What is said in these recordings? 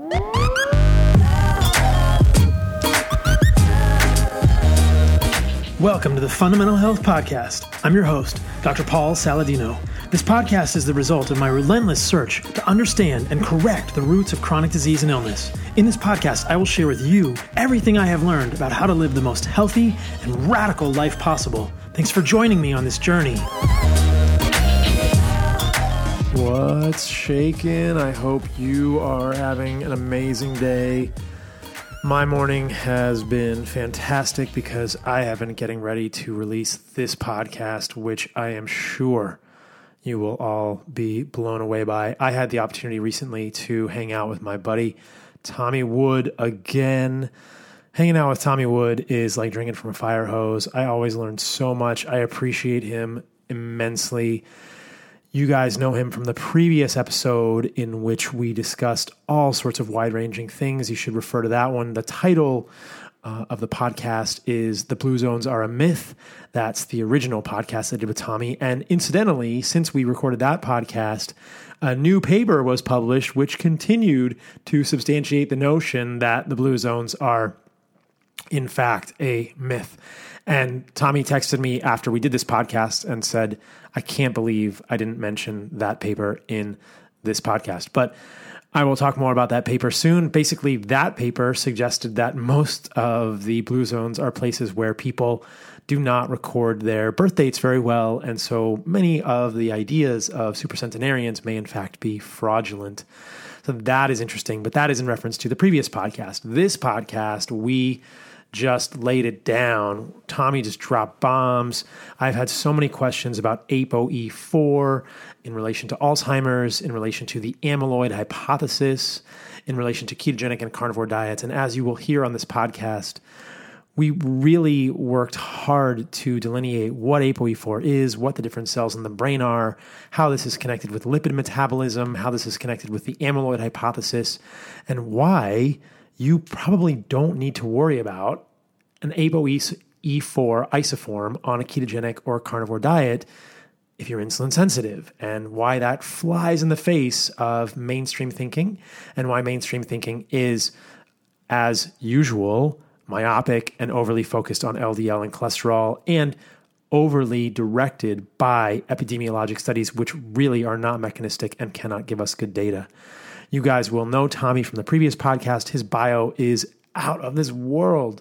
Welcome to the Fundamental Health Podcast. I'm your host, Dr. Paul Saladino. This podcast is the result of my relentless search to understand and correct the roots of chronic disease and illness. In this podcast, I will share with you everything I have learned about how to live the most healthy and radical life possible. Thanks for joining me on this journey. What's shaking? I hope you are having an amazing day. My morning has been fantastic because I have been getting ready to release this podcast, which I am sure you will all be blown away by. I had the opportunity recently to hang out with my buddy, Tommy Wood, again. Hanging out with Tommy Wood is like drinking from a fire hose. I always learn so much. I appreciate him immensely. You guys know him from the previous episode in which we discussed all sorts of wide-ranging things. You should refer to that one. The title of the podcast is The Blue Zones Are a Myth. That's the original podcast I did with Tommy. And incidentally, since we recorded that podcast, a new paper was published which continued to substantiate the notion that the blue zones are, in fact, a myth. And Tommy texted me after we did this podcast and said, I can't believe I didn't mention that paper in this podcast. But I will talk more about that paper soon. Basically, that paper suggested that most of the blue zones are places where people do not record their birth dates very well. And so many of the ideas of supercentenarians may in fact be fraudulent. So that is interesting, but that is in reference to the previous podcast. This podcast, we just laid it down. Tommy just dropped bombs. I've had so many questions about ApoE4 in relation to Alzheimer's, in relation to the amyloid hypothesis, in relation to ketogenic and carnivore diets. And as you will hear on this podcast, we really worked hard to delineate what ApoE4 is, what the different cells in the brain are, how this is connected with lipid metabolism, how this is connected with the amyloid hypothesis, and why you probably don't need to worry about an ApoE4 isoform on a ketogenic or carnivore diet if you're insulin sensitive, and why that flies in the face of mainstream thinking, and why mainstream thinking is, as usual, myopic and overly focused on LDL and cholesterol, and overly directed by epidemiologic studies, which really are not mechanistic and cannot give us good data. You guys will know Tommy from the previous podcast. His bio is out of this world.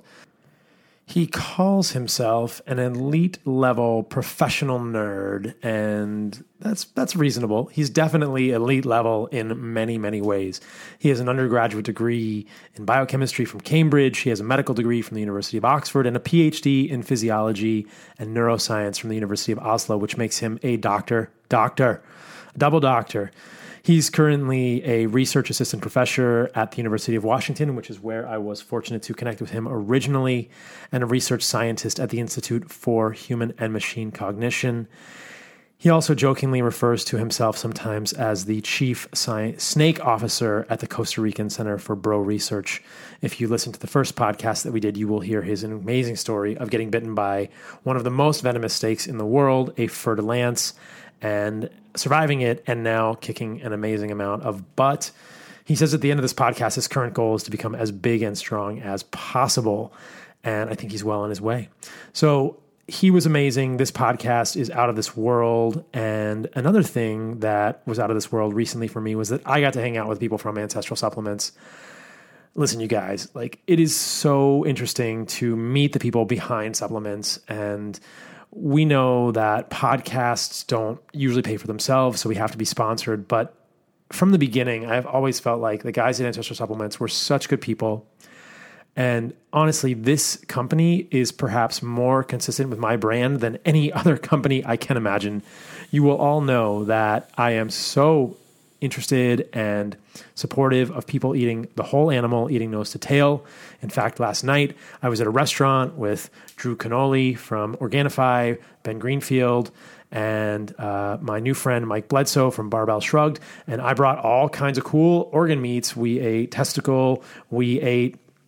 He calls himself an elite level professional nerd, and that's reasonable. He's definitely elite level in many, many ways. He has an undergraduate degree in biochemistry from Cambridge. He has a medical degree from the University of Oxford and a PhD in physiology and neuroscience from the University of Oslo, which makes him a doctor, a double doctor. He's currently a research assistant professor at the University of Washington, which is where I was fortunate to connect with him originally, and a research scientist at the Institute for Human and Machine Cognition. He also jokingly refers to himself sometimes as the chief snake officer at the Costa Rican Center for Bro Research. If you listen to the first podcast that we did, you will hear his amazing story of getting bitten by one of the most venomous snakes in the world, a fer-de-lance, and surviving it, and now kicking an amazing amount of butt. He says at the end of this podcast, his current goal is to become as big and strong as possible, and I think he's well on his way. So he was amazing. This podcast is out of this world, and another thing that was out of this world recently for me was that I got to hang out with people from Ancestral Supplements. Listen, you guys, like, it is so interesting to meet the people behind supplements, and we know that podcasts don't usually pay for themselves, so we have to be sponsored. But from the beginning, I've always felt like the guys at Ancestral Supplements were such good people. And honestly, this company is perhaps more consistent with my brand than any other company I can imagine. You will all know that I am so interested and supportive of people eating the whole animal, eating nose to tail. In fact, last night I was at a restaurant with Drew Canoli from Organifi, Ben Greenfield, and my new friend Mike Bledsoe from Barbell Shrugged, and I brought all kinds of cool organ meats. We ate testicle, we ate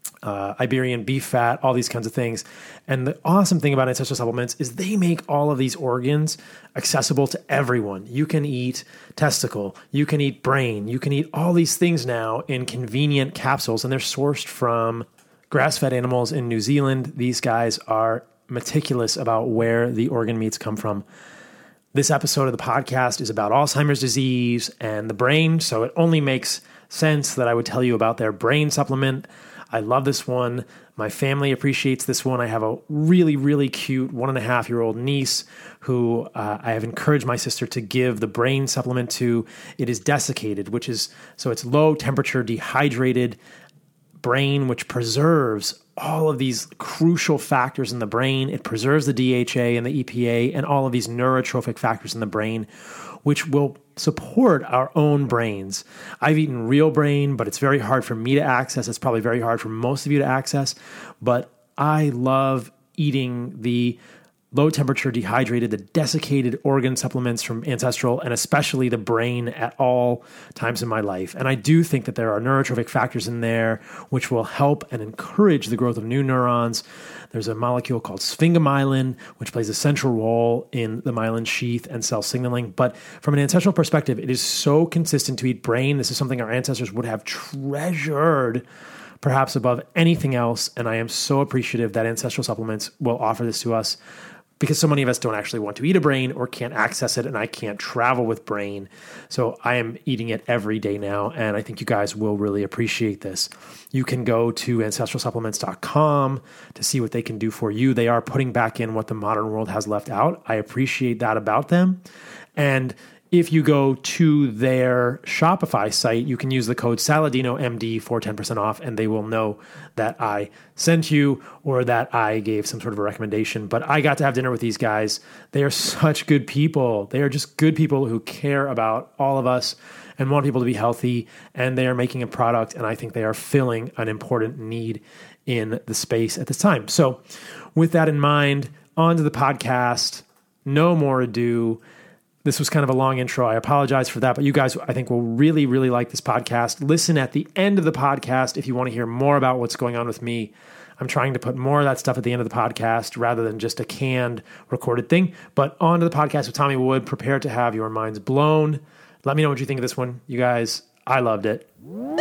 Iberian beef fat, all these kinds of things. And the awesome thing about ancestral supplements is they make all of these organs accessible to everyone. You can eat testicle, you can eat brain, you can eat all these things now in convenient capsules, and they're sourced from grass-fed animals in New Zealand. These guys are meticulous about where the organ meats come from. This episode of the podcast is about Alzheimer's disease and the brain, so it only makes sense that I would tell you about their brain supplement. I love this one. My family appreciates this one. I have a really, really cute 1.5-year-old niece who I have encouraged my sister to give the brain supplement to. It is desiccated, so it's low temperature, dehydrated brain, which preserves all of these crucial factors in the brain. It preserves the DHA and the EPA and all of these neurotrophic factors in the brain, which will support our own brains. I've eaten real brain, but it's very hard for me to access. It's probably very hard for most of you to access, but I love eating the low temperature dehydrated, the desiccated organ supplements from Ancestral, and especially the brain at all times in my life. And I do think that there are neurotrophic factors in there which will help and encourage the growth of new neurons. There's a molecule called sphingomyelin, which plays a central role in the myelin sheath and cell signaling. But from an ancestral perspective, it is so consistent to eat brain. This is something our ancestors would have treasured perhaps above anything else. And I am so appreciative that Ancestral Supplements will offer this to us, because so many of us don't actually want to eat a brain or can't access it, and I can't travel with brain. So I am eating it every day now, and I think you guys will really appreciate this. You can go to ancestralsupplements.com to see what they can do for you. They are putting back in what the modern world has left out. I appreciate that about them. And if you go to their Shopify site, you can use the code SALADINOMD for 10% off, and they will know that I sent you or that I gave some sort of a recommendation. But I got to have dinner with these guys. They are such good people. They are just good people who care about all of us and want people to be healthy, and they are making a product, and I think they are filling an important need in the space at this time. So with that in mind, on to the podcast. No more ado. This was kind of a long intro. I apologize for that, but you guys, I think, will really, really like this podcast. Listen at the end of the podcast if you want to hear more about what's going on with me. I'm trying to put more of that stuff at the end of the podcast rather than just a canned recorded thing. But on to the podcast with Tommy Wood. Prepare to have your minds blown. Let me know what you think of this one. You guys, I loved it.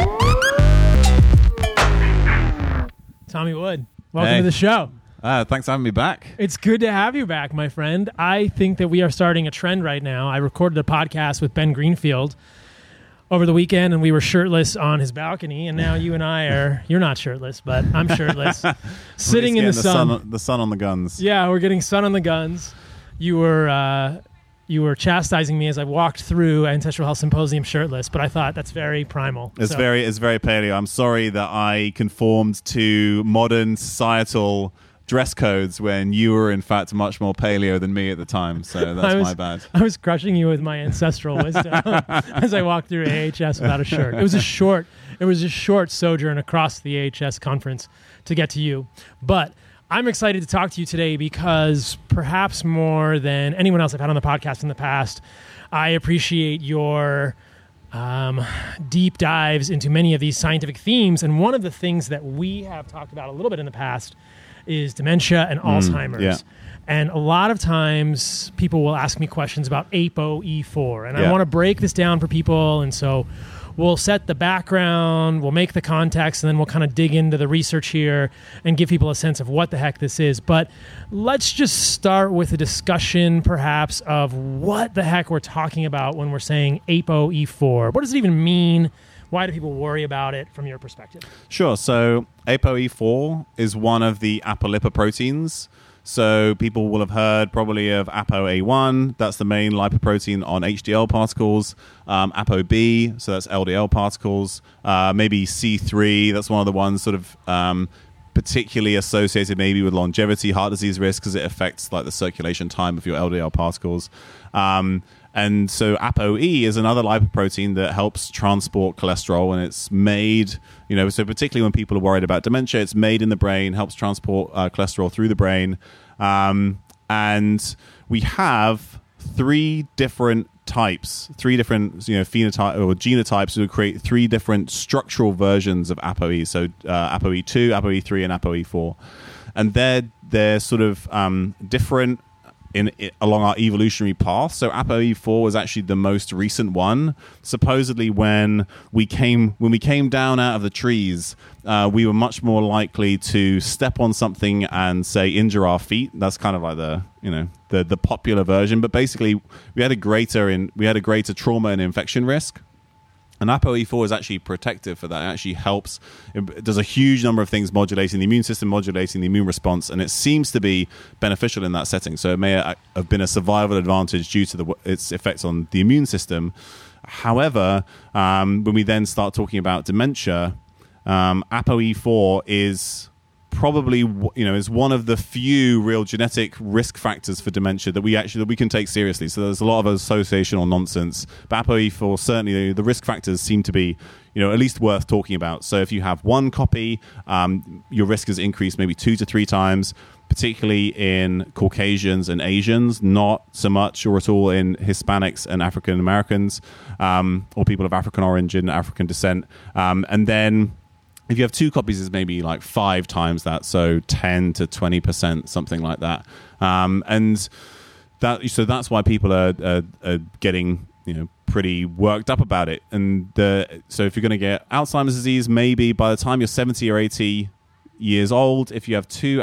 Tommy Wood, welcome to the show. Thanks for having me back. It's good to have you back, my friend. I think that we are starting a trend right now. I recorded a podcast with Ben Greenfield over the weekend, and we were shirtless on his balcony, and now you and I are, you're not shirtless, but I'm shirtless, sitting in the sun. The sun on the guns. Yeah, we're getting sun on the guns. You were chastising me as I walked through Ancestral Health Symposium shirtless, but I thought that's very primal. It's very paleo. I'm sorry that I conformed to modern societal dress codes when you were in fact much more paleo than me at the time, so that's my bad. I was crushing you with my ancestral wisdom as I walked through AHS without a shirt. It was a short sojourn across the AHS conference to get to you. But I'm excited to talk to you today because perhaps more than anyone else I've had on the podcast in the past, I appreciate your deep dives into many of these scientific themes. And one of the things that we have talked about a little bit in the past is dementia and Alzheimer's. Yeah. And a lot of times people will ask me questions about ApoE4. And I want to break this down for people. And so we'll set the background, we'll make the context, and then we'll kind of dig into the research here and give people a sense of what the heck this is. But let's just start with a discussion perhaps of what the heck we're talking about when we're saying ApoE4. What does it even mean? Why do people worry about it from your perspective? Sure. So ApoE4 is one of the apolipoproteins. So people will have heard probably of ApoA1. That's the main lipoprotein on HDL particles. ApoB, so that's LDL particles. Maybe C3, that's one of the ones sort of particularly associated maybe with longevity, heart disease risk, because it affects like the circulation time of your LDL particles. And so ApoE is another lipoprotein that helps transport cholesterol, and it's made, so particularly when people are worried about dementia, it's made in the brain, helps transport cholesterol through the brain. And we have 3 different types, three different phenotype or genotypes to create three different structural versions of ApoE. So ApoE2, ApoE3, and ApoE4, and they're sort of different along our evolutionary path. So ApoE4 was actually the most recent one. Supposedly, when we came down out of the trees, we were much more likely to step on something and say injure our feet. That's kind of like the popular version. But basically, we had a greater trauma and infection risk. And ApoE4 is actually protective for that. It actually helps. It does a huge number of things, modulating the immune system, modulating the immune response, and it seems to be beneficial in that setting. So it may have been a survival advantage due to its effects on the immune system. However, when we then start talking about dementia, ApoE4 is probably is one of the few real genetic risk factors for dementia that we can take seriously. So there's a lot of associational nonsense, but ApoE4 certainly the risk factors seem to be at least worth talking about. So if you have one copy, your risk is increased maybe 2 to 3 times, particularly in Caucasians and Asians, not so much or at all in Hispanics and African Americans, or people of African origin, African descent, and then if you have 2 copies, it's maybe like 5 times that, so 10 to 20%, something like that. And that's why people are getting pretty worked up about it. And so if you're going to get Alzheimer's disease, maybe by the time you're 70 or 80 years old, if you have 2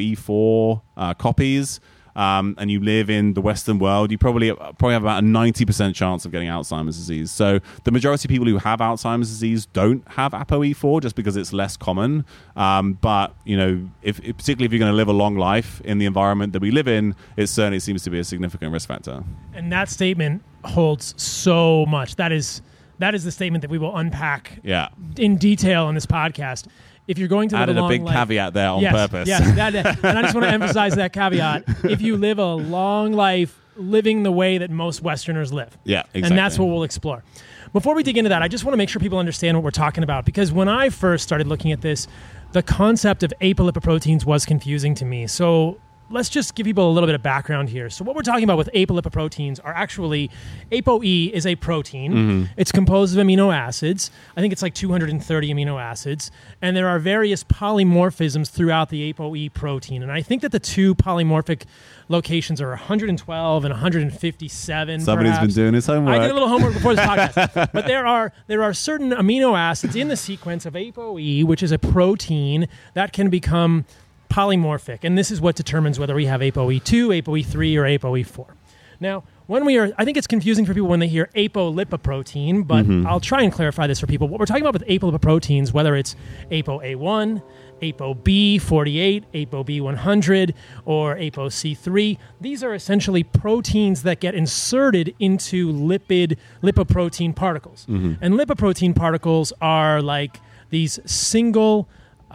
ApoE4 copies, and you live in the Western world, you probably have about a 90% chance of getting Alzheimer's disease. So the majority of people who have Alzheimer's disease don't have ApoE4 just because it's less common. But particularly if you're going to live a long life in the environment that we live in, it certainly seems to be a significant risk factor. And that statement holds so much. That is the statement that we will unpack in detail in this podcast. If you're going to live added a long a big life, caveat there on purpose. Yes, and I just want to emphasize that caveat. If you live a long life living the way that most Westerners live. Yeah, exactly. And that's what we'll explore. Before we dig into that, I just want to make sure people understand what we're talking about, because when I first started looking at this, the concept of apolipoproteins was confusing to me. So let's just give people a little bit of background here. So what we're talking about with apolipoproteins are actually, ApoE is a protein. Mm-hmm. It's composed of amino acids. I think it's like 230 amino acids. And there are various polymorphisms throughout the ApoE protein. And I think that the 2 polymorphic locations are 112 and 157. Somebody's been doing his homework. I did a little homework before this podcast. But there are certain amino acids in the sequence of ApoE, which is a protein that can become polymorphic, and this is what determines whether we have ApoE2, ApoE3, or ApoE4. Now, I think it's confusing for people when they hear apolipoprotein, but I'll try and clarify this for people. What we're talking about with apolipoproteins, whether it's ApoA1, ApoB48, ApoB100, or ApoC3, these are essentially proteins that get inserted into lipoprotein particles. Mm-hmm. And lipoprotein particles are like these single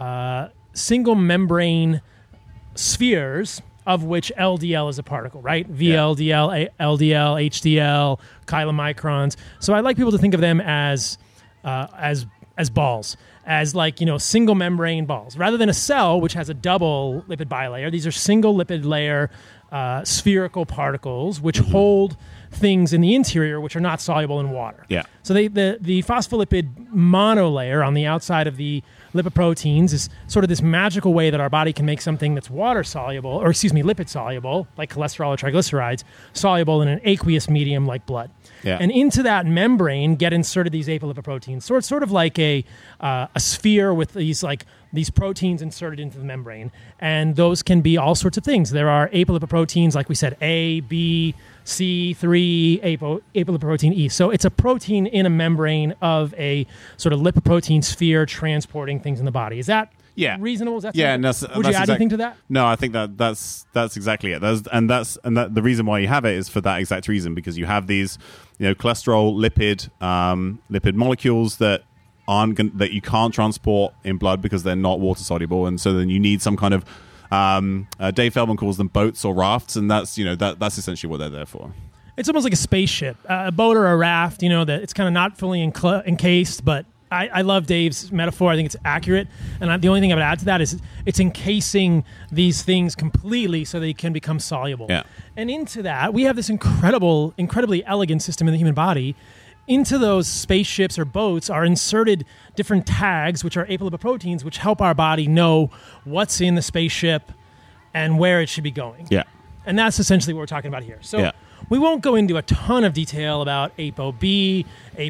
membrane spheres of which LDL is a particle, right? VLDL, LDL, HDL, chylomicrons. So I like people to think of them as balls, as single membrane balls. Rather than a cell, which has a double lipid bilayer, these are single lipid layer spherical particles which hold things in the interior which are not soluble in water. Yeah. So the phospholipid monolayer on the outside of the lipoproteins is sort of this magical way that our body can make something that's lipid soluble, like cholesterol or triglycerides, soluble in an aqueous medium like blood. Yeah. And into that membrane get inserted these apolipoproteins. So it's sort of like a sphere with these proteins inserted into the membrane. And those can be all sorts of things. There are apolipoproteins, like we said, A, B, C3, apolipoprotein E. So it's a protein in a membrane of a sort of lipoprotein sphere transporting things in the body. Is that reasonable? Is that would you add anything to that? No, I think that's exactly it. The reason why you have it is for that exact reason, because you have these cholesterol lipid molecules that that you can't transport in blood because they're not water soluble, and so then you need some kind of Dave Feldman calls them boats or rafts, and that's essentially what they're there for. It's almost like a spaceship, a boat or a raft. That it's kind of not fully encased, but I love Dave's metaphor. I think it's accurate. And the only thing I would add to that is it's encasing these things completely so they can become soluble. Yeah. And into that, we have this incredibly elegant system in the human body. Into those spaceships or boats are inserted different tags, which are apolipoproteins, which help our body know what's in the spaceship and where it should be going. Yeah. And that's essentially what we're talking about here. So Yeah. we won't go into a ton of detail about ApoB,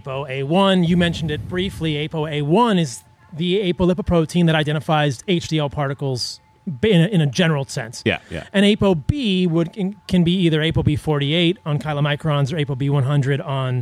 ApoA1. You mentioned it briefly. ApoA1 is the apolipoprotein that identifies HDL particles in a general sense. Yeah, yeah. And ApoB can be either ApoB48 on chylomicrons or ApoB100 on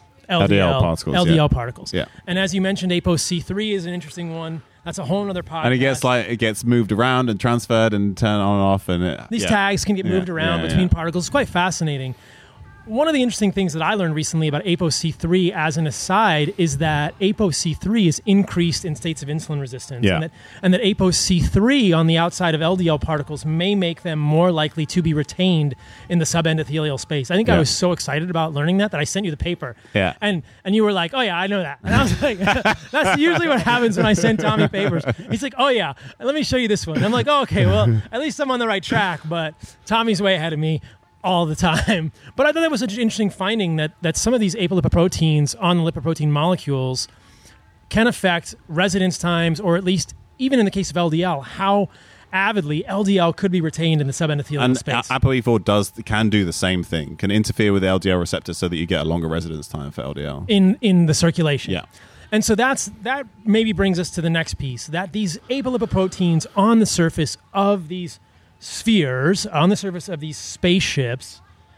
LDL particles. Yeah. And as you mentioned, ApoC3 is an interesting one. That's a whole other podcast. And it gets moved around and transferred and turned on and off, and these tags can get moved around between particles. It's quite fascinating. One of the interesting things that I learned recently about ApoC3 as an aside is that ApoC3 is increased in states of insulin resistance. Yeah. And that ApoC3 on the outside of LDL particles may make them more likely to be retained in the subendothelial space. I think I was so excited about learning that I sent you the paper. Yeah. And you were like, oh yeah, I know that. And I was like, that's usually what happens when I send Tommy papers. He's like, oh yeah, let me show you this one. And I'm like, oh, okay, well, at least I'm on the right track, but Tommy's way ahead of me all the time. But I thought that was such an interesting finding that some of these apolipoproteins on the lipoprotein molecules can affect residence times, or at least, even in the case of LDL, how avidly LDL could be retained in the subendothelial space. And ApoE4 can do the same thing, can interfere with the LDL receptor so that you get a longer residence time for LDL. In the circulation. Yeah. And so that maybe brings us to the next piece, that these apolipoproteins on the surface of these spheres, on the surface of these spaceships,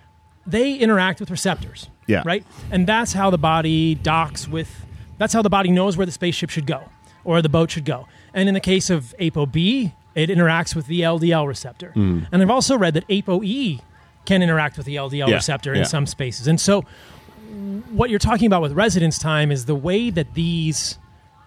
they interact with receptors. Yeah. Right? And that's how the body that's how the body knows where the spaceship should go or the boat should go. And in the case of ApoB, it interacts with the LDL receptor. And I've also read that ApoE can interact with the LDL receptor in some spaces. And so what you're talking about with residence time is the way that these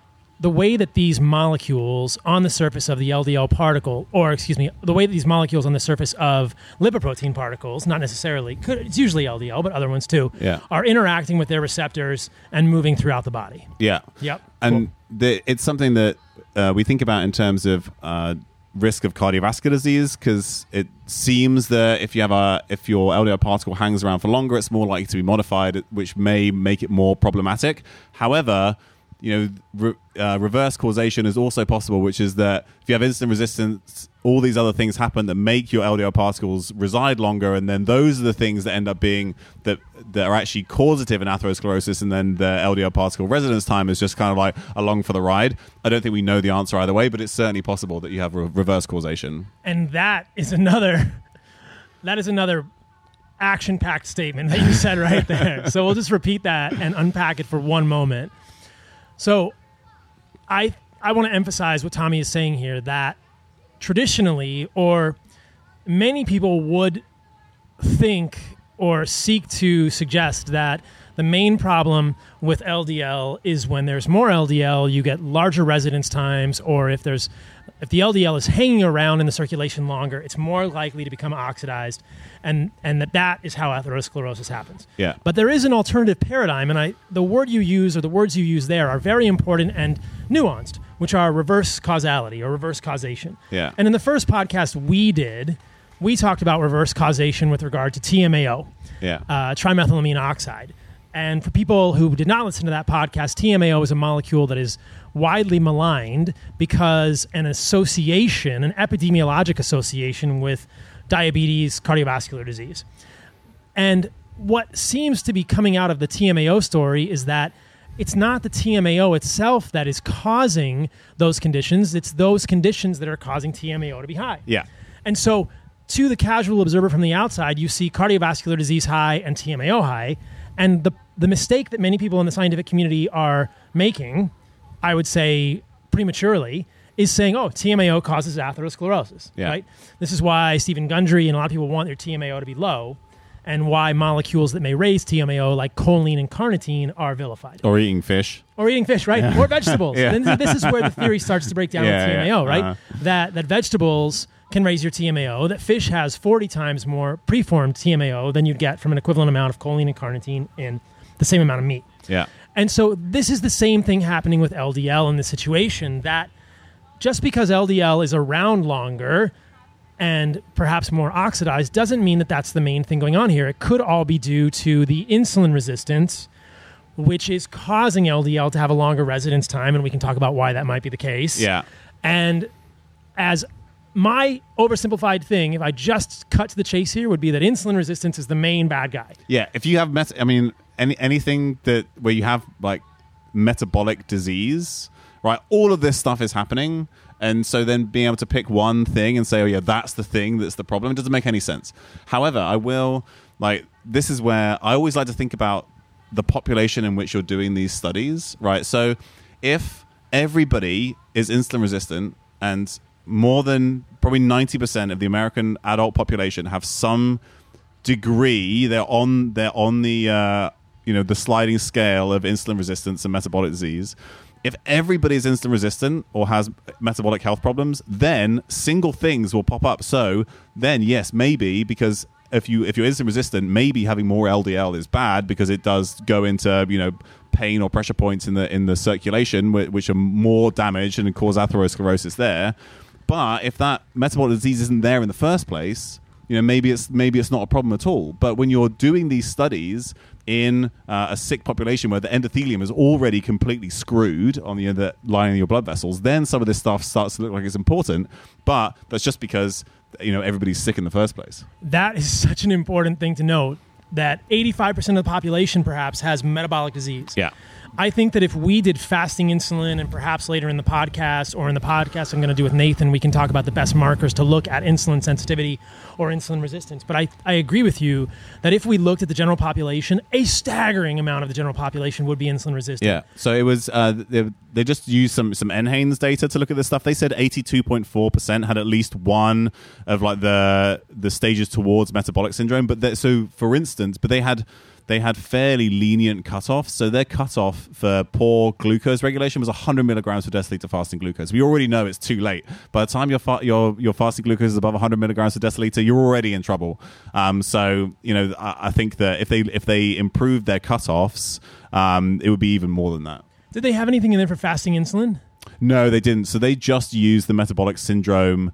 molecules on the surface of the LDL particle, the way that these molecules on the surface of lipoprotein particles, not necessarily, it's usually LDL, but other ones too, are interacting with their receptors and moving throughout the body. Yeah. Yep. And it's something that we think about in terms of risk of cardiovascular disease, because it seems that if your LDL particle hangs around for longer, it's more likely to be modified, which may make it more problematic. However, reverse causation is also possible, which is that if you have insulin resistance, all these other things happen that make your LDL particles reside longer, and then those are the things that end up being that are actually causative in atherosclerosis, and then the LDL particle residence time is just kind of like along for the ride. I don't think we know the answer either way, but it's certainly possible that you have reverse causation. And that is another action-packed statement that you said right there. So we'll just repeat that and unpack it for one moment. So I want to emphasize what Tommy is saying here, that traditionally, or many people would think or seek to suggest that the main problem with LDL is when there's more LDL, you get larger residence times, or if the LDL is hanging around in the circulation longer, it's more likely to become oxidized, and that is how atherosclerosis happens. Yeah. But there is an alternative paradigm, and the words you use there are very important and nuanced, which are reverse causality or reverse causation. Yeah. And in the first podcast we talked about reverse causation with regard to TMAO, trimethylamine oxide. And for people who did not listen to that podcast, TMAO is a molecule that is widely maligned because an epidemiologic association with diabetes, cardiovascular disease. And what seems to be coming out of the TMAO story is that it's not the TMAO itself that is causing those conditions. It's those conditions that are causing TMAO to be high. Yeah. And so to the casual observer from the outside, you see cardiovascular disease high and TMAO high. And the mistake that many people in the scientific community are making, I would say prematurely, is saying, oh, TMAO causes atherosclerosis. Yeah. Right? This is why Stephen Gundry and a lot of people want their TMAO to be low, and why molecules that may raise TMAO, like choline and carnitine, are vilified. Or eating fish. Right? Or vegetables. Yeah. And this is where the theory starts to break down with TMAO, right? Uh-huh. That vegetables can raise your TMAO, that fish has 40 times more preformed TMAO than you'd get from an equivalent amount of choline and carnitine in the same amount of meat. Yeah. And so this is the same thing happening with LDL in this situation, that just because LDL is around longer and perhaps more oxidized doesn't mean that that's the main thing going on here. It could all be due to the insulin resistance, which is causing LDL to have a longer residence time, and we can talk about why that might be the case. Yeah. And as my oversimplified thing, if I just cut to the chase here, would be that insulin resistance is the main bad guy. Yeah, if you have anything that where you have like metabolic disease, right? All of this stuff is happening, and so then being able to pick one thing and say, "Oh yeah, that's the thing that's the problem," it doesn't make any sense. However, this is where I always like to think about the population in which you're doing these studies, right? So, if everybody is insulin resistant and more than probably 90% of the American adult population have some degree, they're on the the sliding scale of insulin resistance and metabolic disease. If everybody is insulin resistant or has metabolic health problems, then single things will pop up. So then, yes, maybe because if you're insulin resistant, maybe having more LDL is bad because it does go into pain or pressure points in the circulation, which are more damaged and cause atherosclerosis there. But if that metabolic disease isn't there in the first place, maybe it's not a problem at all. But when you're doing these studies in a sick population where the endothelium is already completely screwed on the lining of your blood vessels, then some of this stuff starts to look like it's important. But that's just because everybody's sick in the first place. That is such an important thing to note, that 85% of the population perhaps has metabolic disease. Yeah. I think that if we did fasting insulin, and perhaps later in the podcast or in the podcast I'm going to do with Nathan, we can talk about the best markers to look at insulin sensitivity or insulin resistance. But I agree with you that if we looked at the general population, a staggering amount of the general population would be insulin resistant. Yeah. So it was they just used some NHANES data to look at this stuff. They said 82.4% had at least one of like the stages towards metabolic syndrome. But so for instance, they had fairly lenient cutoffs. So their cutoff for poor glucose regulation was 100 milligrams per deciliter fasting glucose. We already know it's too late. By the time your fasting glucose is above 100 milligrams per deciliter, you're already in trouble. I think that if they improved their cutoffs, it would be even more than that. Did they have anything in there for fasting insulin? No, they didn't. So they just used the metabolic syndrome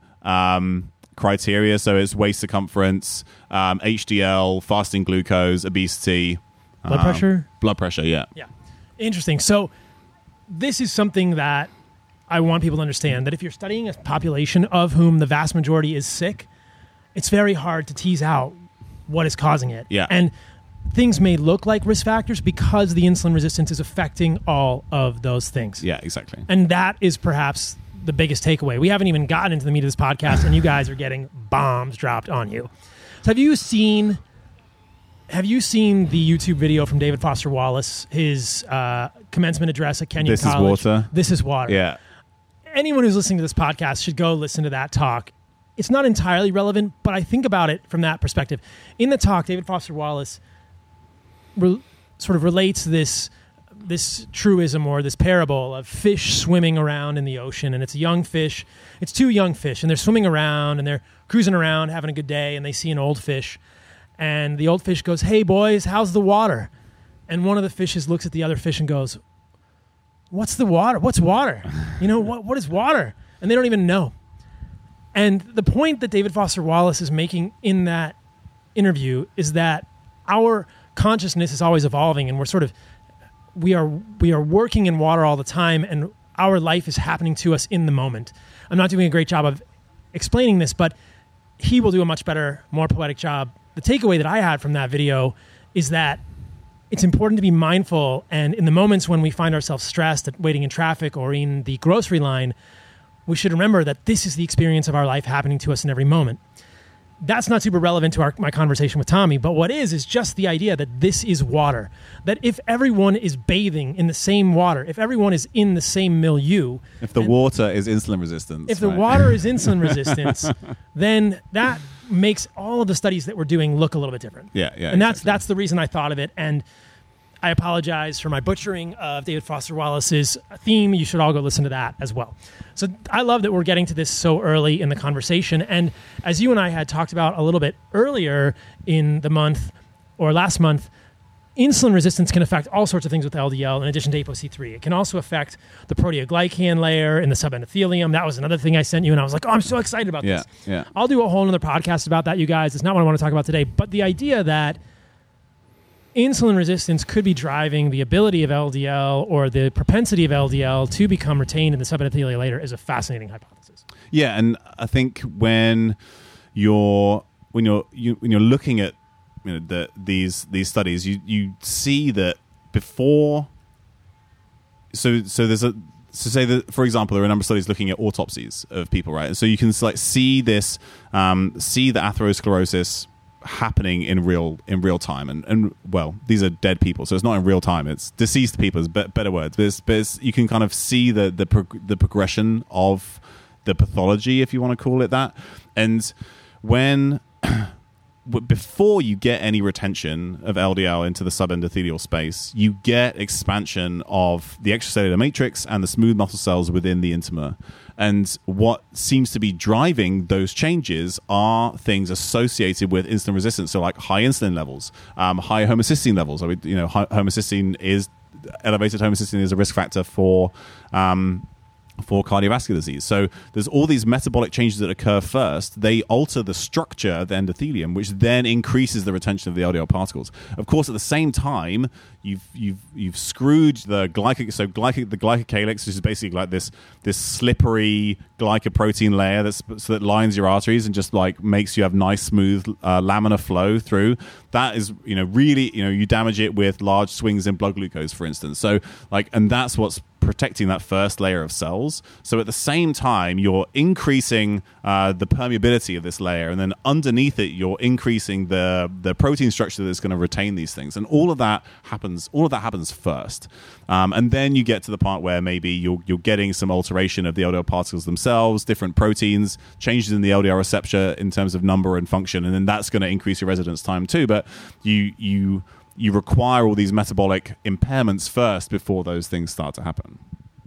criteria. So it's waist circumference, HDL, fasting glucose, obesity, blood pressure. Yeah. Interesting. So this is something that I want people to understand, that if you're studying a population of whom the vast majority is sick, it's very hard to tease out what is causing it. Yeah. And things may look like risk factors because the insulin resistance is affecting all of those things. Yeah, exactly. And that is perhaps the biggest takeaway. We haven't even gotten into the meat of this podcast, and you guys are getting bombs dropped on you. So have you seen the YouTube video from David Foster Wallace, his commencement address at Kenyon College? This is water. This is water. Yeah. Anyone who's listening to this podcast should go listen to that talk. It's not entirely relevant, but I think about it from that perspective. In the talk, David Foster Wallace sort of relates this truism or this parable of fish swimming around in the ocean, and it's a young fish. It's two young fish, and they're swimming around, and they're cruising around, having a good day, and they see an old fish, and the old fish goes, "Hey, boys, how's the water?" And one of the fishes looks at the other fish and goes, "What's the water? What's water? What is water?" And they don't even know. And the point that David Foster Wallace is making in that interview is that our consciousness is always evolving, and we are working in water all the time, and our life is happening to us in the moment. I'm not doing a great job of explaining this, but he will do a much better, more poetic job. The takeaway that I had from that video is that it's important to be mindful, and in the moments when we find ourselves stressed at waiting in traffic or in the grocery line, we should remember that this is the experience of our life happening to us in every moment. That's not super relevant to my conversation with Tommy, but what is just the idea that this is water. That if everyone is bathing in the same water, if everyone is in the same milieu... If the water is insulin resistance. If the water is insulin resistance, then that makes all of the studies that we're doing look a little bit different. Yeah. And that's the reason I thought of it, and I apologize for my butchering of David Foster Wallace's theme. You should all go listen to that as well. So I love that we're getting to this so early in the conversation. And as you and I had talked about a little bit earlier in the month or last month, insulin resistance can affect all sorts of things with LDL in addition to ApoC3. It can also affect the proteoglycan layer in the subendothelium. That was another thing I sent you, and I was like, oh, I'm so excited about this. Yeah. I'll do a whole other podcast about that, you guys. It's not what I want to talk about today, but the idea that insulin resistance could be driving the ability of LDL or the propensity of LDL to become retained in the subendothelial layer is a fascinating hypothesis. Yeah, and I think when you're looking at these studies, you see that before. So there's a. So say that, for example, there are a number of studies looking at autopsies of people, right? And so you can see this, see the atherosclerosis happening in real time, and well, these are dead people, so it's not in real time; it's deceased people. Is better words, but you can kind of see the progression of the pathology, if you want to call it that, and when. Before you get any retention of LDL into the subendothelial space, you get expansion of the extracellular matrix and the smooth muscle cells within the intima. And what seems to be driving those changes are things associated with insulin resistance. So like high insulin levels, high homocysteine levels. Homocysteine is elevated. Homocysteine is a risk factor for cardiovascular disease. So there's all these metabolic changes that occur first. They alter the structure of the endothelium, which then increases the retention of the LDL particles. Of course, at the same time, you've screwed the glycocalyx, which is basically like this slippery glycoprotein layer that lines your arteries and just like makes you have nice smooth laminar flow through. That is really you damage it with large swings in blood glucose, for instance. So and that's what's protecting that first layer of cells. So at the same time, you're increasing the permeability of this layer, and then underneath it, you're increasing the protein structure that's going to retain these things. And all of that happens first, and then you get to the part where maybe you're getting some alteration of the LDL particles themselves, different proteins, changes in the LDL receptor in terms of number and function, and then that's going to increase your residence time too. But you require all these metabolic impairments first before those things start to happen.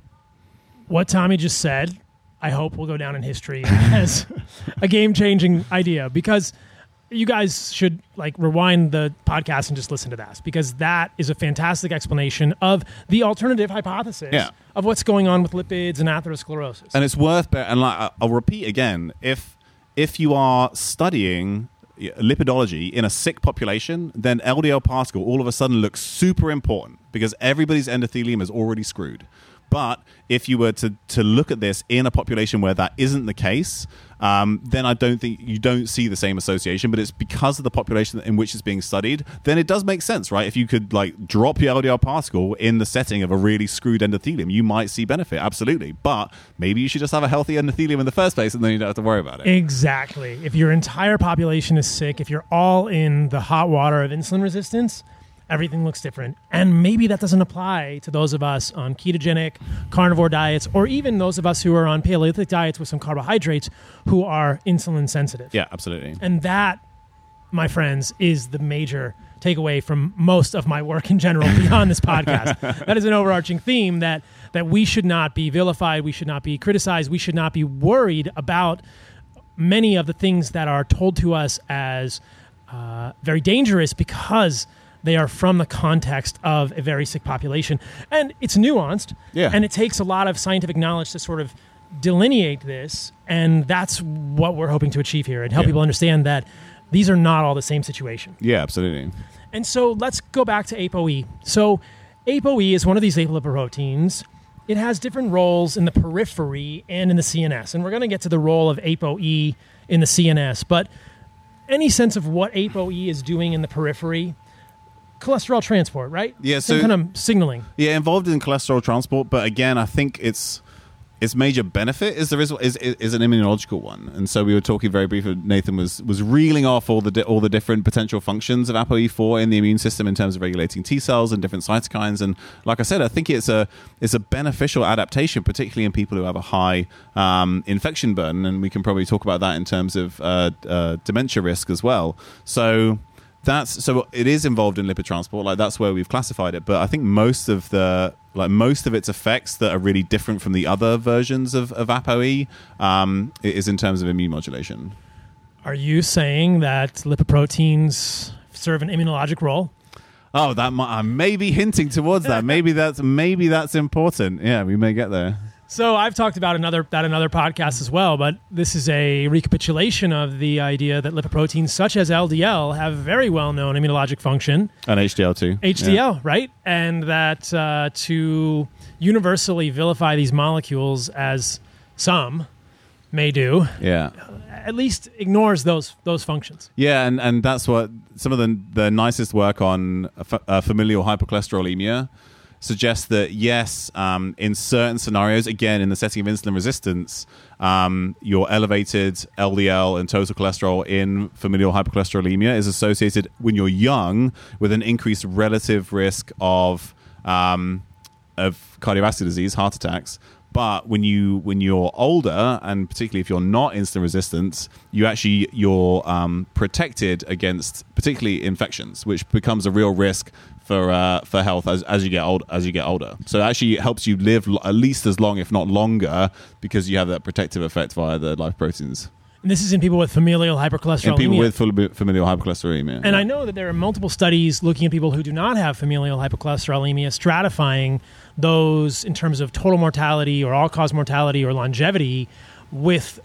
What Tommy just said, I hope will go down in history as a game-changing idea, because you guys should rewind the podcast and just listen to that, because that is a fantastic explanation of the alternative hypothesis of what's going on with lipids and atherosclerosis. And it's worth, and I'll repeat again, if you are studying lipidology in a sick population, then LDL particle all of a sudden looks super important because everybody's endothelium is already screwed. But if you were to look at this in a population where that isn't the case, then I don't think you don't see the same association. But it's because of the population in which it's being studied, then it does make sense, right? If you could drop your LDL particle in the setting of a really screwed endothelium, you might see benefit, absolutely. But maybe you should just have a healthy endothelium in the first place, and then you don't have to worry about it. Exactly. If your entire population is sick, if you're all in the hot water of insulin resistance, everything looks different. And maybe that doesn't apply to those of us on ketogenic, carnivore diets, or even those of us who are on Paleolithic diets with some carbohydrates who are insulin sensitive. Yeah, absolutely. And that, my friends, is the major takeaway from most of my work in general beyond this podcast. That is an overarching theme that we should not be vilified, we should not be criticized, we should not be worried about many of the things that are told to us as very dangerous because they are from the context of a very sick population. And it's nuanced, and it takes a lot of scientific knowledge to sort of delineate this, and that's what we're hoping to achieve here and help people understand that these are not all the same situation. Yeah, absolutely. And so let's go back to ApoE. So ApoE is one of these apolipoproteins. It has different roles in the periphery and in the CNS, and we're going to get to the role of ApoE in the CNS, but any sense of what ApoE is doing in the periphery? Cholesterol transport, right? Yeah, some kind of signaling. Yeah, involved in cholesterol transport, but again, I think its major benefit is an immunological one. And so we were talking very briefly. Nathan was reeling off all the different potential functions of ApoE4 in the immune system in terms of regulating T cells and different cytokines. And like I said, I think it's a beneficial adaptation, particularly in people who have a high infection burden. And we can probably talk about that in terms of dementia risk as well. So it is involved in lipid transport. That's where we've classified it. But I think most of its effects that are really different from the other versions of ApoE is in terms of immune modulation. Are you saying that lipoproteins serve an immunologic role? Oh, I'm maybe hinting towards that. Maybe that's important. Yeah, we may get there. So I've talked about another podcast as well, but this is a recapitulation of the idea that lipoproteins such as LDL have very well-known immunologic function. And HDL too. HDL, right? And that to universally vilify these molecules, as some may do, at least ignores those functions. Yeah, and that's what some of the nicest work on familial hypercholesterolemia suggests that, yes, in certain scenarios, again, in the setting of insulin resistance, your elevated LDL and total cholesterol in familial hypercholesterolemia is associated, when you're young, with an increased relative risk of cardiovascular disease, heart attacks. But when you're older, and particularly if you're not insulin resistant, you're protected against particularly infections, which becomes a real risk for health as you get older. So it actually helps you live at least as long, if not longer, because you have that protective effect via the lipoproteins. And this is in people with familial hypercholesterolemia. In people with familial hypercholesterolemia. And I know that there are multiple studies looking at people who do not have familial hypercholesterolemia, stratifying those in terms of total mortality or all-cause mortality or longevity with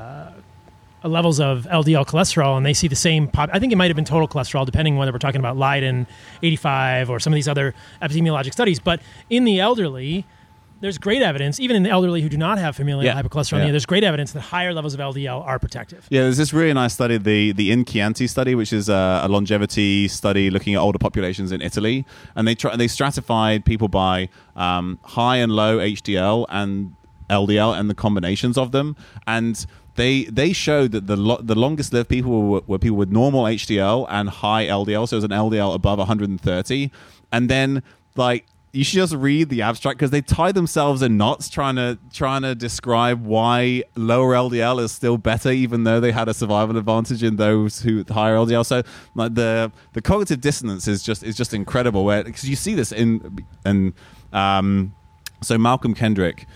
levels of LDL cholesterol, and they see the same I think it might have been total cholesterol, depending whether we're talking about Leiden 85 or some of these other epidemiologic studies. But in the elderly, there's great evidence, even in the elderly who do not have familial hypercholesterolemia, there's great evidence that higher levels of LDL are protective. Yeah, there's this really nice study, the INCIANTI study, which is a longevity study looking at older populations in Italy, and they stratified people by high and low HDL and LDL and the combinations of them, and they showed that the longest lived people were people with normal HDL and high LDL, so it was an LDL above 130, and then you should just read the abstract, because they tie themselves in knots trying to describe why lower LDL is still better, even though they had a survival advantage in those who with higher LDL. So the cognitive dissonance is just incredible, because you see this so Malcolm Kendrick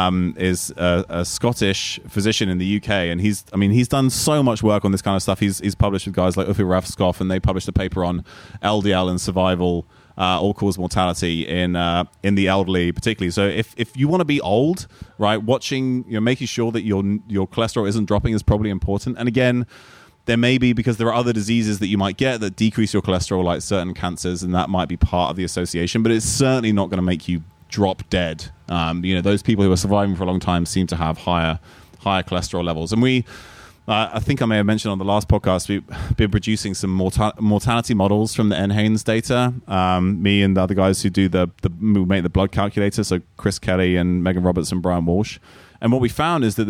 is a Scottish physician in the UK, and he's done so much work on this kind of stuff. He's published with guys like Uffe Rafskov, and they published a paper on LDL and survival, all-cause mortality in the elderly particularly. So if you want to be old, right, making sure that your cholesterol isn't dropping is probably important. And again, there may be, because there are other diseases that you might get that decrease your cholesterol, like certain cancers, and that might be part of the association, but it's certainly not going to make you drop dead. Those people who are surviving for a long time seem to have higher cholesterol levels. And I think I may have mentioned on the last podcast, we've been producing some mortality models from the NHANES data. Me and the other guys who who make the blood calculator, so Chris Kelly and Megan Roberts and Brian Walsh. And what we found is that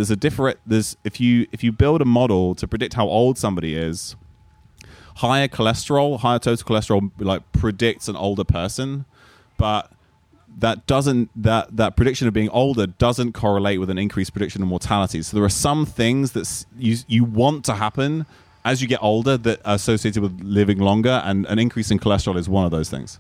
if you build a model to predict how old somebody is, higher total cholesterol predicts an older person, but that prediction of being older doesn't correlate with an increased prediction of mortality. So there are some things that you want to happen as you get older that are associated with living longer, and an increase in cholesterol is one of those things.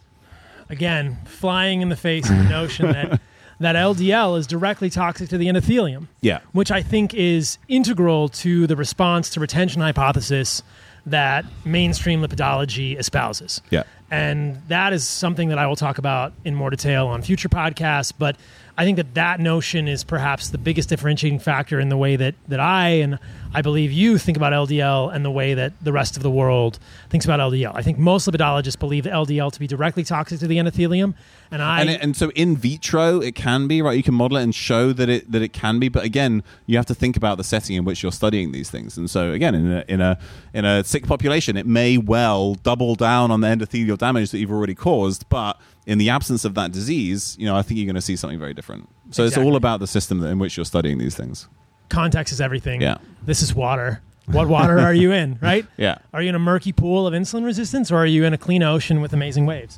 Again, flying in the face of the notion that LDL is directly toxic to the endothelium. Yeah. Which I think is integral to the response to retention hypothesis that mainstream lipidology espouses. Yeah. And that is something that I will talk about in more detail on future podcasts. But I think that notion is perhaps the biggest differentiating factor in the way that I, and I believe you, think about LDL, and the way that the rest of the world thinks about LDL. I think most lipidologists believe LDL to be directly toxic to the endothelium. And so in vitro it can be, right? You can model it and show that it can be, but again, you have to think about the setting in which you're studying these things. And so again, in a sick population, it may well double down on the endothelial damage that you've already caused, but in the absence of that disease, I think you're going to see something very different. So It's all about the system in which you're studying these things. Context is everything. Yeah. This is water. What water are you in, right? Yeah. Are you in a murky pool of insulin resistance, or are you in a clean ocean with amazing waves?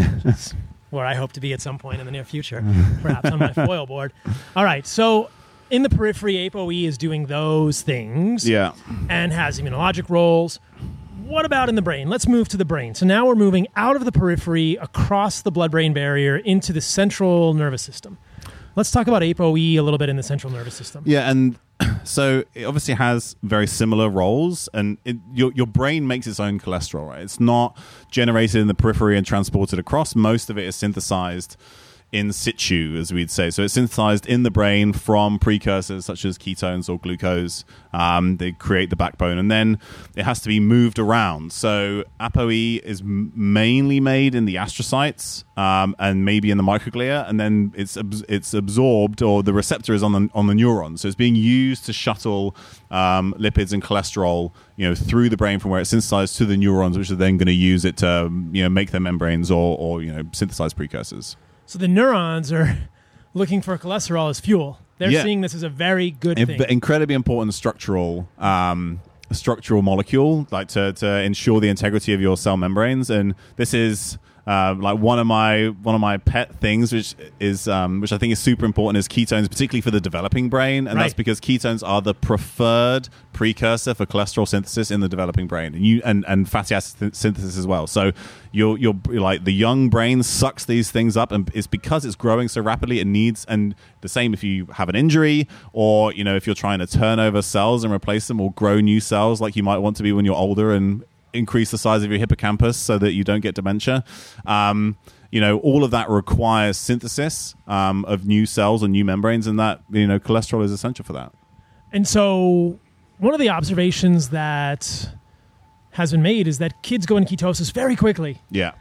Where I hope to be at some point in the near future, perhaps on my foil board. All right, so in the periphery, ApoE is doing those things, and has immunologic roles. What about in the brain? Let's move to the brain. So now we're moving out of the periphery, across the blood-brain barrier, into the central nervous system. Let's talk about ApoE a little bit in the central nervous system. Yeah, and So it obviously has very similar roles, and your brain makes its own cholesterol, right? It's not generated in the periphery and transported across. Most of it is synthesized in situ, as we'd say. So it's synthesized in the brain from precursors such as ketones or glucose. They create the backbone, and then it has to be moved around. So ApoE is mainly made in the astrocytes and maybe in the microglia, and then it's absorbed, or the receptor is on the neurons. So it's being used to shuttle lipids and cholesterol, through the brain from where it's synthesized to the neurons, which are then going to use it to make their membranes or synthesize precursors. So the neurons are looking for cholesterol as fuel. They're seeing this as a very good thing. Incredibly important structural molecule, like to ensure the integrity of your cell membranes. And this is like one of my pet things, which I think is super important, is ketones, particularly for the developing brain, and that's because ketones are the preferred precursor for cholesterol synthesis in the developing brain, and fatty acid synthesis as well. So you're like, the young brain sucks these things up, and it's because it's growing so rapidly. It needs, and the same if you have an injury, or if you're trying to turn over cells and replace them, or grow new cells like you might want to be when you're older, and increase the size of your hippocampus so that you don't get dementia. All of that requires synthesis of new cells and new membranes, and that cholesterol is essential for that. And so one of the observations that has been made is that kids go into ketosis very quickly.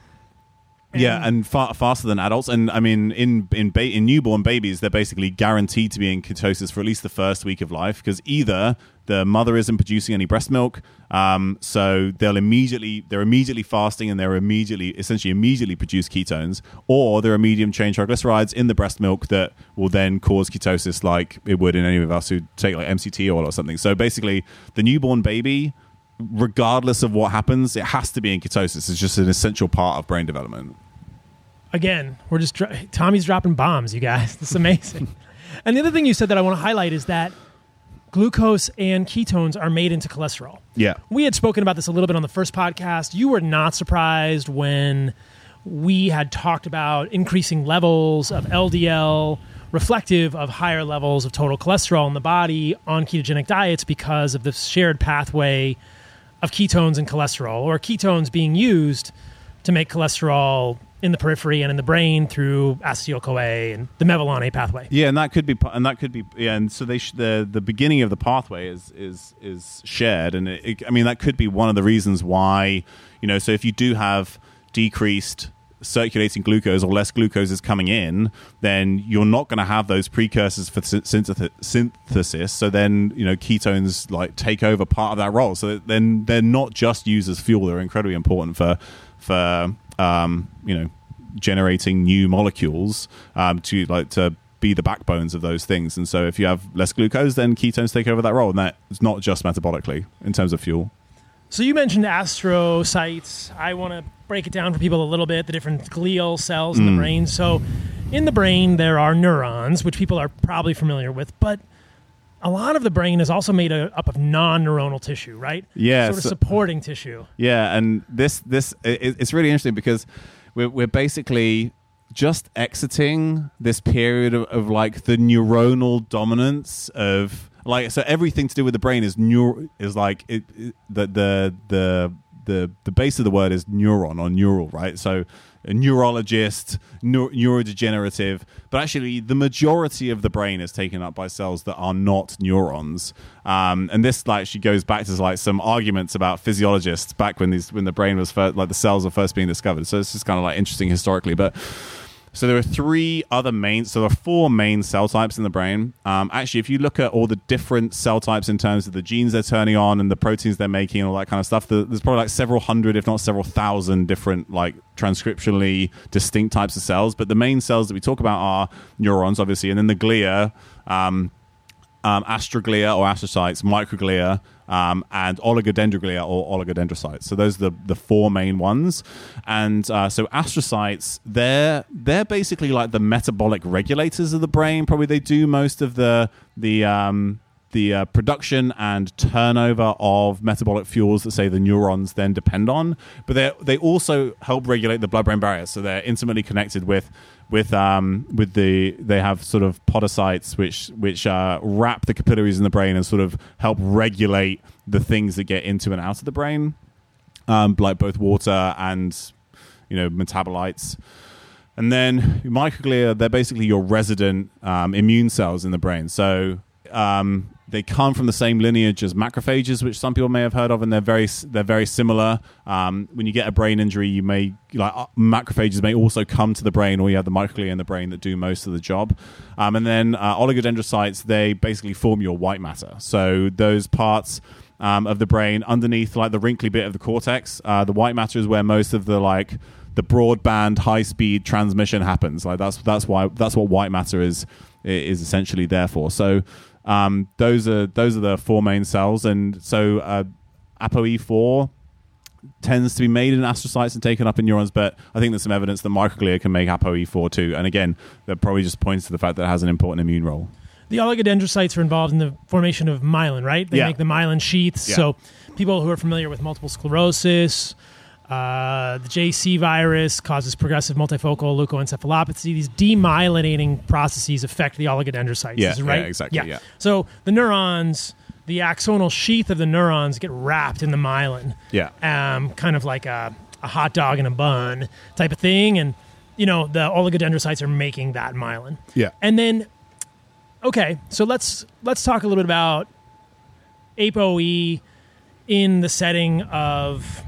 And faster than adults. And I mean, in newborn babies, they're basically guaranteed to be in ketosis for at least the first week of life, because either the mother isn't producing any breast milk, so they're immediately fasting, and they're immediately produce ketones, or there are medium chain triglycerides in the breast milk that will then cause ketosis, like it would in any of us who take like MCT oil or something. So basically, the newborn baby, regardless of what happens, it has to be in ketosis. It's just an essential part of brain development. Again, we're just Tommy's dropping bombs, you guys. This is amazing. And the other thing you said that I want to highlight is that glucose and ketones are made into cholesterol. Yeah. We had spoken about this a little bit on the first podcast. You were not surprised when we had talked about increasing levels of LDL reflective of higher levels of total cholesterol in the body on ketogenic diets, because of the shared pathway of ketones and cholesterol, or ketones being used to make cholesterol in the periphery and in the brain through acetyl-CoA and the mevalonate pathway. Yeah, and that could be, and so the beginning of the pathway is shared, and that could be one of the reasons why, so if you do have decreased circulating glucose, or less glucose is coming in, then you're not going to have those precursors for synthesis. So then ketones like take over part of that role. So then they're not just used as fuel; they're incredibly important for generating new molecules to be the backbones of those things. And so if you have less glucose, then ketones take over that role, and that is not just metabolically in terms of fuel. So you mentioned astrocytes. I want to break it down for people a little bit, the different glial cells in the brain. So in the brain, there are neurons, which people are probably familiar with, but a lot of the brain is also made up of non-neuronal tissue, right? Yeah. Sort of supporting tissue. Yeah, and it's really interesting, because we're basically just exiting this period of like the neuronal dominance of, like, so everything to do with the brain is the base of the word is neuron or neural, right? So a neurologist, neurodegenerative, but actually the majority of the brain is taken up by cells that are not neurons. And this actually goes back to like some arguments about physiologists back when the brain was first, like the cells were first being discovered. So it's just kind of like interesting historically, but. So there are four main cell types in the brain. Actually, if you look at all the different cell types in terms of the genes they're turning on and the proteins they're making and all that kind of stuff, there's probably like several hundred, if not several thousand different like transcriptionally distinct types of cells. But the main cells that we talk about are neurons, obviously, and then the glia, astroglia or astrocytes, microglia, and oligodendroglia or oligodendrocytes. So those are the four main ones. And so astrocytes, they're basically like the metabolic regulators of the brain. Probably they do most of the production and turnover of metabolic fuels that, say, the neurons then depend on, but they also help regulate the blood-brain barrier. So they're intimately connected with they have sort of podocytes which wrap the capillaries in the brain and sort of help regulate the things that get into and out of the brain, like both water and metabolites. And then microglia, they're basically your resident immune cells in the brain. So they come from the same lineage as macrophages, which some people may have heard of, and they're very similar. When you get a brain injury, macrophages may also come to the brain, or you have the microglia in the brain that do most of the job. And then oligodendrocytes, they basically form your white matter. So those parts of the brain underneath, like the wrinkly bit of the cortex, the white matter is where most of the broadband high-speed transmission happens. Like that's what white matter is essentially there for. So those are the four main cells, and so ApoE4 tends to be made in astrocytes and taken up in neurons, but I think there's some evidence that microglia can make ApoE4 too. And again, that probably just points to the fact that it has an important immune role. The oligodendrocytes are involved in the formation of myelin, right? They make the myelin sheaths. Yeah. So people who are familiar with multiple sclerosis, the JC virus causes progressive multifocal leukoencephalopathy. These demyelinating processes affect the oligodendrocytes. Yeah, right? Yeah, exactly. Yeah. So the neurons, the axonal sheath of the neurons get wrapped in the myelin. Yeah. Kind of like a hot dog in a bun type of thing. And, the oligodendrocytes are making that myelin. Yeah. And then, okay, so let's talk a little bit about ApoE in the setting of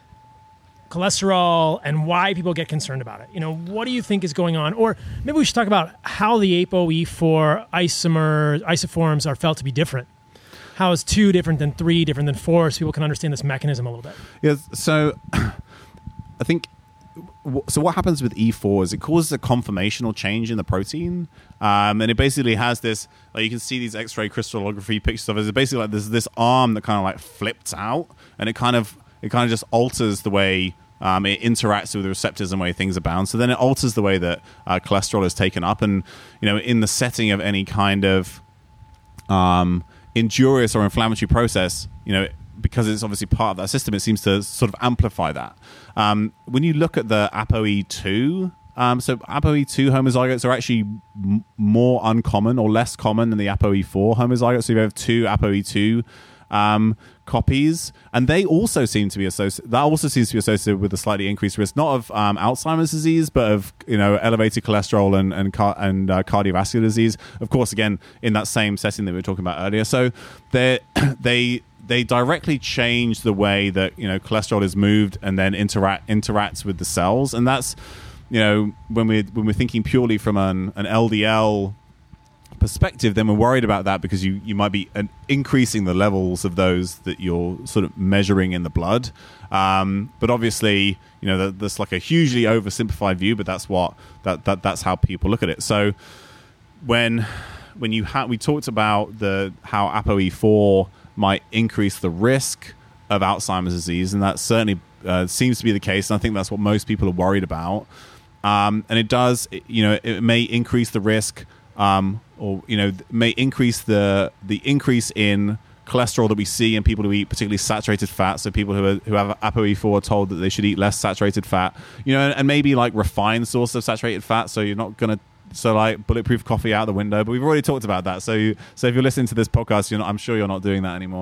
cholesterol and why people get concerned about it. What do you think is going on? Or maybe we should talk about how the ApoE4 isoforms are felt to be different. How is 2 different than 3, different than 4, so people can understand this mechanism a little bit? Yeah, so I think... So what happens with E4 is it causes a conformational change in the protein, and it basically has this, like you can see these X-ray crystallography pictures of it. It's basically like there's this arm that kind of like flips out, and it kind of just alters the way it interacts with the receptors and the way things are bound. So then it alters the way that cholesterol is taken up, and in the setting of any kind of injurious or inflammatory process, because it's obviously part of that system, it seems to sort of amplify that. When you look at the ApoE2, so ApoE2 homozygotes are actually more uncommon or less common than the ApoE4 homozygotes. So you have 2 ApoE2 copies, and they also seem to be associated with a slightly increased risk, not of Alzheimer's disease, but of elevated cholesterol and cardiovascular disease. Of course, again in that same setting that we were talking about earlier. So they directly change the way that cholesterol is moved and then interacts with the cells, and that's when we're thinking purely from an LDL perspective, then we're worried about that because you might be increasing the levels of those that you're sort of measuring in the blood. But obviously, that's like a hugely oversimplified view, but that's that's how people look at it. So when we talked about how ApoE4 might increase the risk of Alzheimer's disease, and that certainly seems to be the case, and I think that's what most people are worried about. And it does, it may increase the risk, or may increase the increase in cholesterol that we see in people who eat particularly saturated fat. So people who have ApoE4 are told that they should eat less saturated fat, and maybe like refined source of saturated fat. So you're not gonna. So like bulletproof coffee out the window, but we've already talked about that. So if you're listening to this podcast, I'm sure you're not doing that anymore.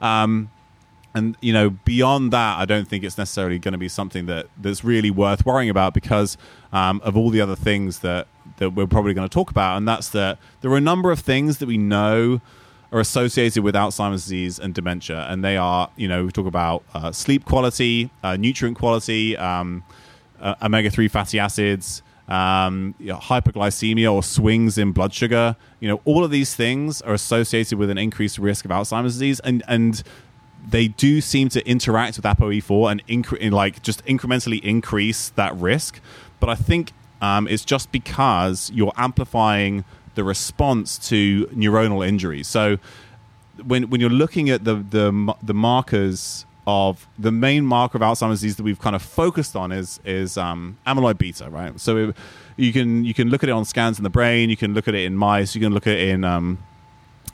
And beyond that, I don't think it's necessarily going to be something that's really worth worrying about because of all the other things that we're probably going to talk about. And that's that there are a number of things that we know are associated with Alzheimer's disease and dementia, and they are, we talk about sleep quality, nutrient quality, omega-3 fatty acids. Hyperglycemia or swings in blood sugar, all of these things are associated with an increased risk of Alzheimer's disease, and they do seem to interact with ApoE4 and just incrementally increase that risk. But I think it's just because you're amplifying the response to neuronal injury. So when you're looking at the markers of the main marker of Alzheimer's disease that we've kind of focused on is amyloid beta, right? So you can look at it on scans in the brain, you can look at it in mice, you can look at it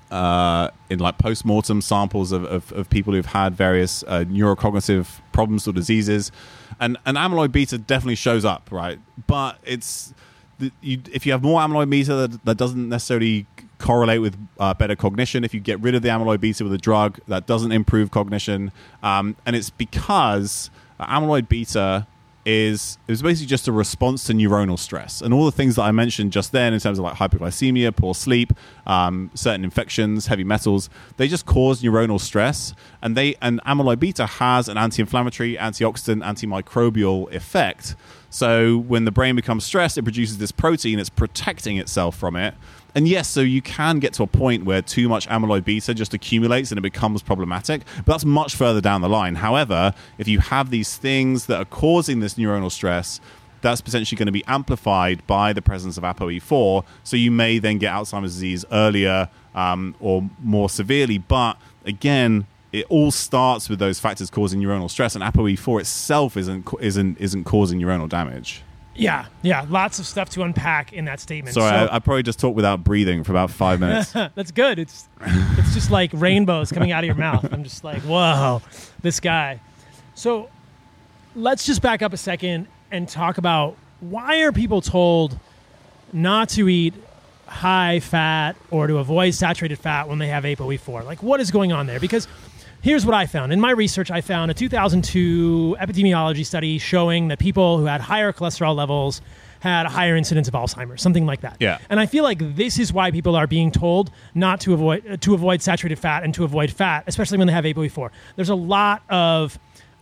in like post-mortem samples of people who've had various neurocognitive problems or diseases, and amyloid beta definitely shows up, right? But if you have more amyloid beta, that doesn't necessarily correlate with better cognition. If you get rid of the amyloid beta with a drug, that doesn't improve cognition, and it's because amyloid beta is basically just a response to neuronal stress, and all the things that I mentioned just then in terms of like hypoglycemia, poor sleep, certain infections, heavy metals, they just cause neuronal stress, and amyloid beta has an anti-inflammatory, antioxidant, antimicrobial effect. So when the brain becomes stressed, it produces this protein. It's protecting itself from it. And yes, so you can get to a point where too much amyloid beta just accumulates and it becomes problematic, but that's much further down the line. However, if you have these things that are causing this neuronal stress, that's potentially going to be amplified by the presence of ApoE4, so you may then get Alzheimer's disease earlier or more severely. But again, it all starts with those factors causing neuronal stress, and ApoE4 itself isn't causing neuronal damage. Yeah, lots of stuff to unpack in that statement. Sorry, I probably just talked without breathing for about 5 minutes. That's good. It's just like rainbows coming out of your mouth. I'm just like, whoa, this guy. So let's just back up a second and talk about, why are people told not to eat high fat or to avoid saturated fat when they have ApoE4? Like, what is going on there? Because here's what I found. In my research, I found a 2002 epidemiology study showing that people who had higher cholesterol levels had a higher incidence of Alzheimer's, something like that. Yeah. And I feel like this is why people are being told not to avoid saturated fat and to avoid fat, especially when they have ApoE4. There's a lot of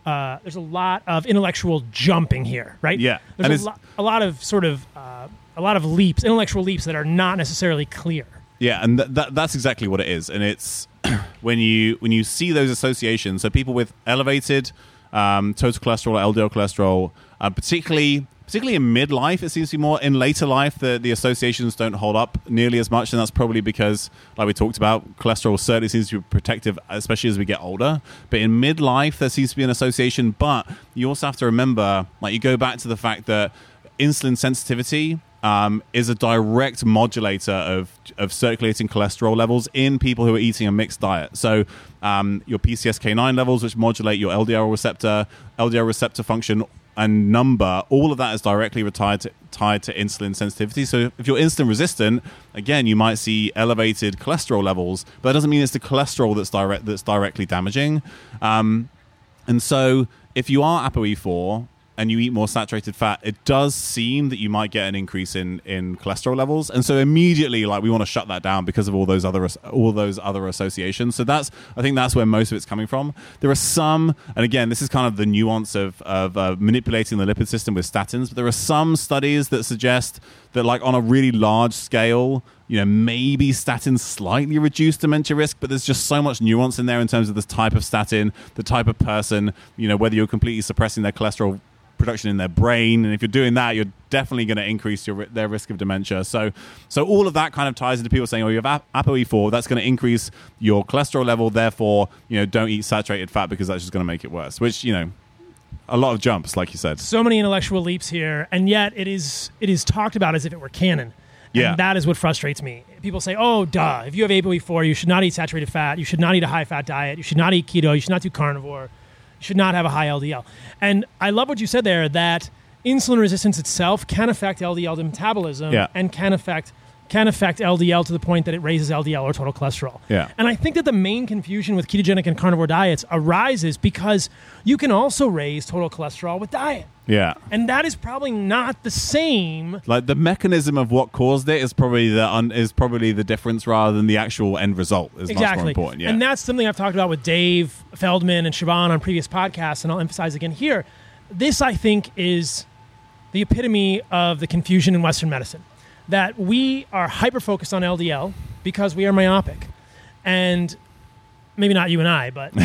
intellectual jumping here, right? Yeah. There's a lot of leaps, intellectual leaps that are not necessarily clear. Yeah, and that's exactly what it is. And it's when you see those associations, so people with elevated total cholesterol, LDL cholesterol, particularly in midlife, it seems to be more. In later life, the associations don't hold up nearly as much, and that's probably because, like we talked about, cholesterol certainly seems to be protective, especially as we get older. But in midlife, there seems to be an association. But you also have to remember, like, you go back to the fact that insulin sensitivity is a direct modulator of circulating cholesterol levels in people who are eating a mixed diet. So your PCSK9 levels, which modulate your LDL receptor function and number, all of that is directly tied to insulin sensitivity. So if you're insulin resistant, again, you might see elevated cholesterol levels, but that doesn't mean it's the cholesterol that's directly damaging. And so if you are ApoE4 and you eat more saturated fat, it does seem that you might get an increase in cholesterol levels, and so immediately, like, we want to shut that down because of all those other associations. So I think that's where most of it's coming from. There are some, and again, this is kind of the nuance of manipulating the lipid system with statins, but there are some studies that suggest that, like, on a really large scale, maybe statins slightly reduce dementia risk, but there's just so much nuance in there in terms of the type of statin, the type of person, whether you're completely suppressing their cholesterol production in their brain, and if you're doing that, you're definitely going to increase their risk of dementia. So all of that kind of ties into people saying, you have ApoE4, that's going to increase your cholesterol level, therefore, don't eat saturated fat because that's just going to make it worse, which, a lot of jumps, like you said. So many intellectual leaps here, and yet it is talked about as if it were canon. Yeah. And that is what frustrates me. People say, oh, duh, if you have ApoE4, you should not eat saturated fat, you should not eat a high-fat diet, you should not eat keto, you should not do carnivore, you should not have a high LDL. And I love what you said there, that insulin resistance itself can affect LDL metabolism and can affect LDL to the point that it raises LDL or total cholesterol. Yeah. And I think that the main confusion with ketogenic and carnivore diets arises because you can also raise total cholesterol with diet. Yeah. And that is probably not the same. Like, the mechanism of what caused it is probably the difference rather than the actual end result is much more important. Yeah. And that's something I've talked about with Dave Feldman and Siobhan on previous podcasts, and I'll emphasize again here. This, I think, is the epitome of the confusion in Western medicine. That we are hyper-focused on LDL because we are myopic. And maybe not you and I, but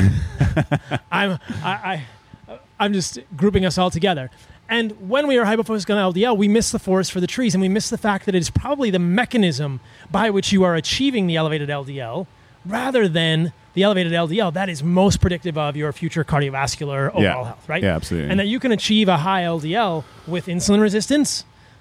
I'm just grouping us all together. And when we are hyper-focused on LDL, we miss the forest for the trees, and we miss the fact that it is probably the mechanism by which you are achieving the elevated LDL rather than the elevated LDL that is most predictive of your future cardiovascular overall health, right? Yeah, absolutely. And that you can achieve a high LDL with insulin resistance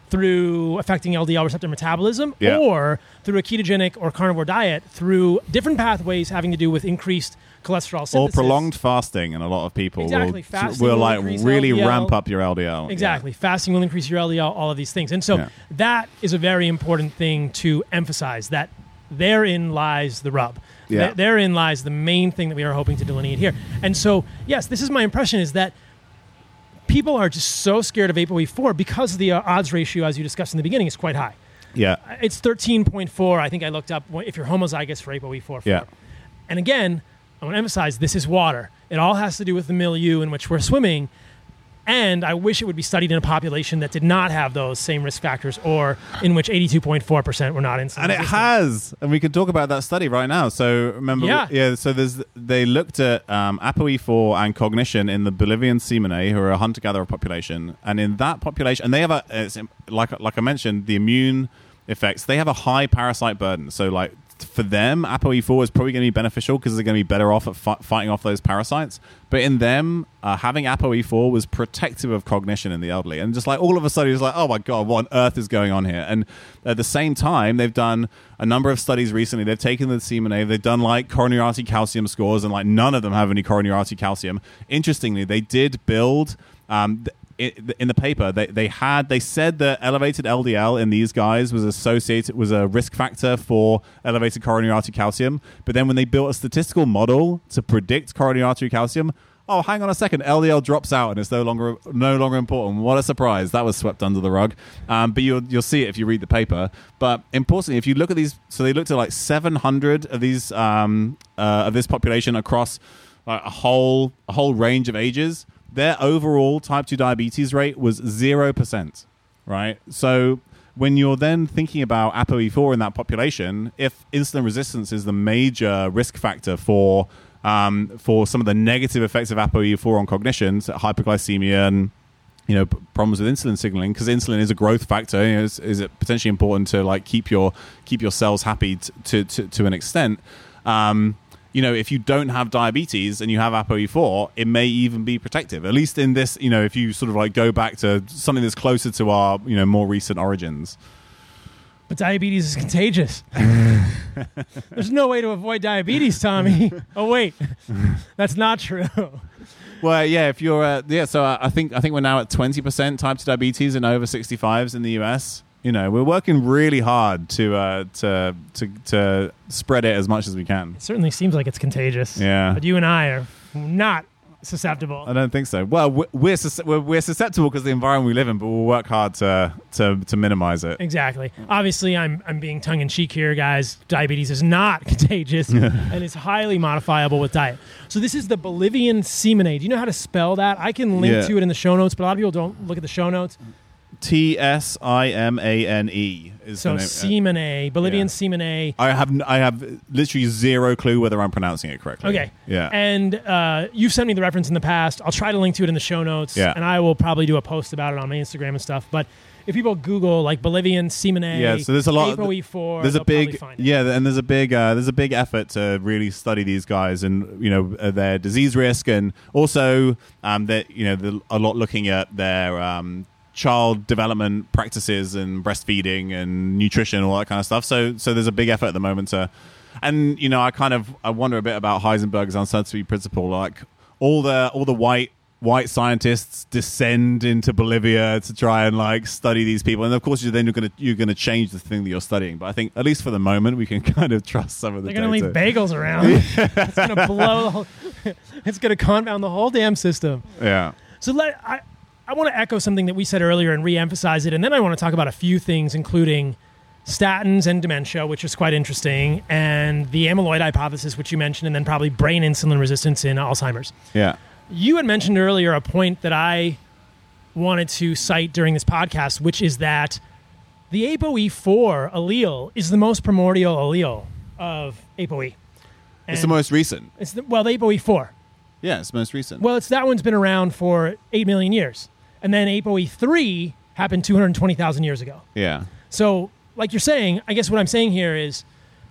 through affecting LDL receptor metabolism, Yeah. or through a ketogenic or carnivore diet through different pathways having to do with increased cholesterol synthesis. Or prolonged fasting, and a lot of people Exactly. Fasting will will like increase really LDL. ramp up your LDL. Exactly. Fasting will increase your LDL, all of these things. And so Yeah. that is a very important thing to emphasize, that therein lies the rub. Yeah. Therein lies the main thing that we are hoping to delineate here. And so, yes, this is my impression, is that people are just so scared of ApoE4 because the odds ratio, as you discussed in the beginning, is quite high. Yeah. It's 13.4. I think I looked up if you're homozygous for ApoE4. Yeah. And again, I want to emphasize this is water. It all has to do with the milieu in which we're swimming. And I wish it would be studied in a population that did not have those same risk factors, or in which 82.4% were not insulin And it resistant. has, and we can talk about that study right now. So remember, Yeah. So they looked at ApoE4 and cognition in the Bolivian Tsimane, who are a hunter-gatherer population, and in that population, and they have like I mentioned, the immune effects. They have a high parasite burden. So like for them, ApoE4 is probably going to be beneficial because they're going to be better off at fighting off those parasites. But in them, having ApoE4 was protective of cognition in the elderly. And just like all of a sudden, it's like, oh my God, what on earth is going on here? And at the same time, they've done a number of studies recently. They've taken the Tsimane, they've done like coronary artery calcium scores, and like none of them have any coronary artery calcium. Interestingly, they did build... in the paper, they said that elevated LDL in these guys was a risk factor for elevated coronary artery calcium. But then when they built a statistical model to predict coronary artery calcium, oh, hang on a second, LDL drops out and it's no longer important. What a surprise! That was swept under the rug. But you'll see it if you read the paper. But importantly, if you look at these, so they looked at like 700 of these of this population across like a whole range of ages. Their overall type 2 diabetes rate was 0%, right? So when you're then thinking about ApoE4 in that population, if insulin resistance is the major risk factor for some of the negative effects of ApoE4 on cognition, so hyperglycemia and problems with insulin signaling, because insulin is a growth factor, is it potentially important to like keep your cells happy to an extent. If you don't have diabetes and you have ApoE4, it may even be protective. At least in this, if you sort of like go back to something that's closer to our, more recent origins. But diabetes is contagious. There's no way to avoid diabetes, Tommy. Oh, wait. That's not true. Well, yeah, if you're, so I think we're now at 20% type 2 diabetes in over 65s in the US. We're working really hard to spread it as much as we can. It certainly seems like it's contagious. Yeah. But you and I are not susceptible. I don't think so. Well, we're susceptible because of the environment we live in, but we'll work hard to minimize it. Exactly. Obviously, I'm being tongue-in-cheek here, guys. Diabetes is not contagious and is highly modifiable with diet. So this is the Bolivian Tsimane. Do you know how to spell that? I can link to it in the show notes, but a lot of people don't look at the show notes. Tsimane is so the name. Tsimane, Bolivian Tsimane. I have literally zero clue whether I'm pronouncing it correctly. Okay. Yeah. And you've sent me the reference in the past. I'll try to link to it in the show notes. Yeah. And I will probably do a post about it on my Instagram and stuff. But if people Google like Bolivian Tsimane, so there's a lot. ApoE4, there's a big, find it. and there's a big effort to really study these guys and their disease risk, and also that a lot looking at their child development practices and breastfeeding and nutrition, all that kind of stuff. So there's a big effort at the moment to, and I wonder a bit about Heisenberg's uncertainty principle. Like all the white scientists descend into Bolivia to try and like study these people, and of course you're gonna change the thing that you're studying. But I think at least for the moment we can kind of trust some of the. They're gonna leave bagels around. It's gonna blow the whole. It's gonna confound the whole damn system. Yeah. So I want to echo something that we said earlier and re-emphasize it, and then I want to talk about a few things, including statins and dementia, which is quite interesting, and the amyloid hypothesis, which you mentioned, and then probably brain insulin resistance in Alzheimer's. Yeah. You had mentioned earlier a point that I wanted to cite during this podcast, which is that the ApoE4 allele is the most primordial allele of ApoE. It's the most recent. The ApoE4. Yeah, it's the most recent. Well, that one's been around for 8 million years. And then ApoE3 happened 220,000 years ago. Yeah. So, like you're saying, I guess what I'm saying here is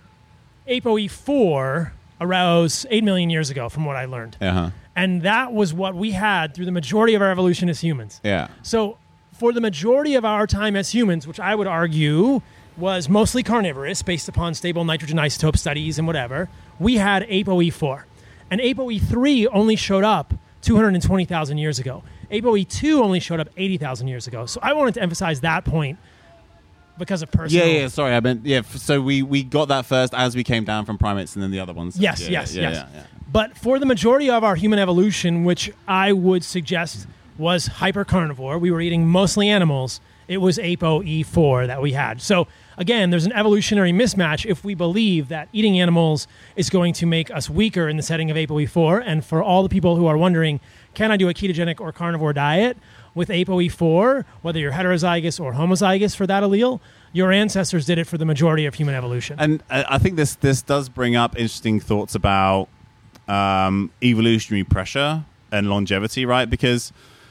ApoE4 arose 8 million years ago, from what I learned. Uh-huh. And that was what we had through the majority of our evolution as humans. Yeah. So for the majority of our time as humans, which I would argue was mostly carnivorous based upon stable nitrogen isotope studies and whatever, we had ApoE4. And ApoE3 only showed up 220,000 years ago. ApoE2 only showed up 80,000 years ago. So I wanted to emphasize that point because of personal... Yeah, sorry. I meant, so we got that first as we came down from primates and then the other ones. Yes. Yeah. But for the majority of our human evolution, which I would suggest was hypercarnivore, we were eating mostly animals, it was ApoE4 that we had. So again, there's an evolutionary mismatch if we believe that eating animals is going to make us weaker in the setting of ApoE4. And for all the people who are wondering, can I do a ketogenic or carnivore diet with ApoE4, whether you're heterozygous or homozygous for that allele, your ancestors did it for the majority of human evolution. And I think this does bring up interesting thoughts about evolutionary pressure and longevity, right? Because,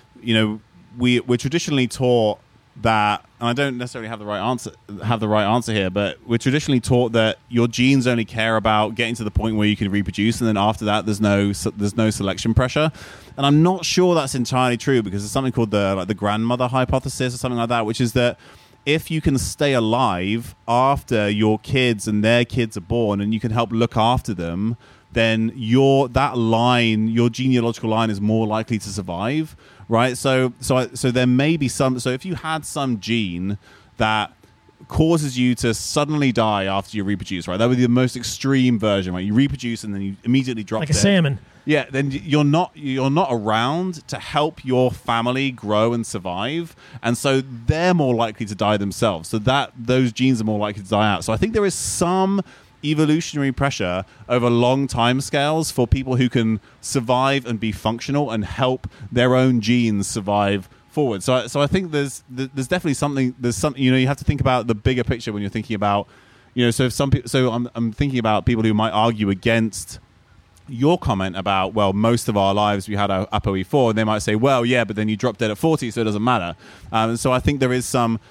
we're traditionally taught that, and I don't necessarily have the right answer here, but we're traditionally taught that your genes only care about getting to the point where you can reproduce, and then after that, there's no selection pressure. And I'm not sure that's entirely true, because there's something called the grandmother hypothesis or something like that, which is that if you can stay alive after your kids and their kids are born, and you can help look after them, then your genealogical line is more likely to survive, right? So there may be some. So if you had some gene that causes you to suddenly die after you reproduce, right? That would be the most extreme version, right? You reproduce and then you immediately drop like a salmon. Yeah, then you're not around to help your family grow and survive, and so they're more likely to die themselves. So those genes are more likely to die out. So I think there is some evolutionary pressure over long time scales for people who can survive and be functional and help their own genes survive forward. So I think there's definitely something. There's something, you have to think about the bigger picture when you're thinking about, So if some people, I'm thinking about people who might argue against your comment about, well, most of our lives we had a ApoE4, and they might say, well, yeah, but then you dropped dead at 40, so it doesn't matter. So I think there's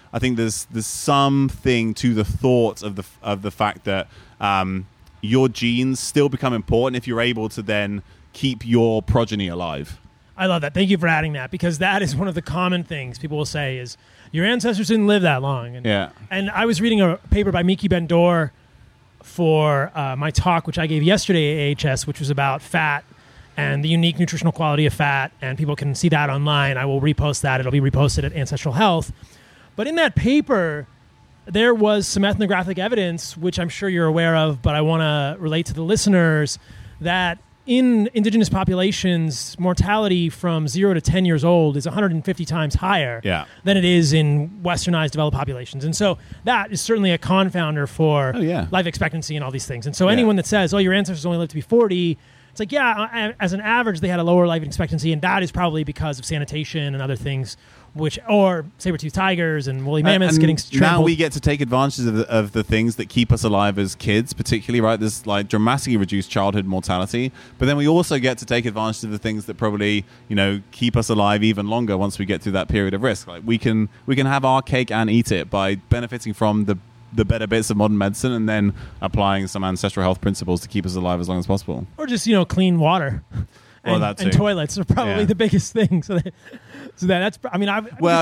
something to the thought of the fact that your genes still become important if you're able to then keep your progeny alive. I love that. Thank you for adding that, because that is one of the common things people will say is your ancestors didn't live that long. And I was reading a paper by Miki Ben-Dor for my talk, which I gave yesterday at AHS, which was about fat and the unique nutritional quality of fat, and people can see that online. I will repost that. It'll be reposted at Ancestral Health. But in that paper, there was some ethnographic evidence, which I'm sure you're aware of, but I want to relate to the listeners, that in indigenous populations, mortality from 0 to 10 years old is 150 times higher than it is in westernized developed populations. And so that is certainly a confounder for life expectancy and all these things. And so anyone that says, your ancestors only lived to be 40, it's like, as an average, they had a lower life expectancy, and that is probably because of sanitation and other things, or saber-toothed tigers and woolly mammoths getting trampled. Now we get to take advantage of the things that keep us alive as kids, particularly, right? There's like dramatically reduced childhood mortality, but then we also get to take advantage of the things that probably, keep us alive even longer once we get through that period of risk. Like we can have our cake and eat it by benefiting from the better bits of modern medicine and then applying some ancestral health principles to keep us alive as long as possible. Or just, clean water. And toilets are probably the biggest thing. So that's. I mean,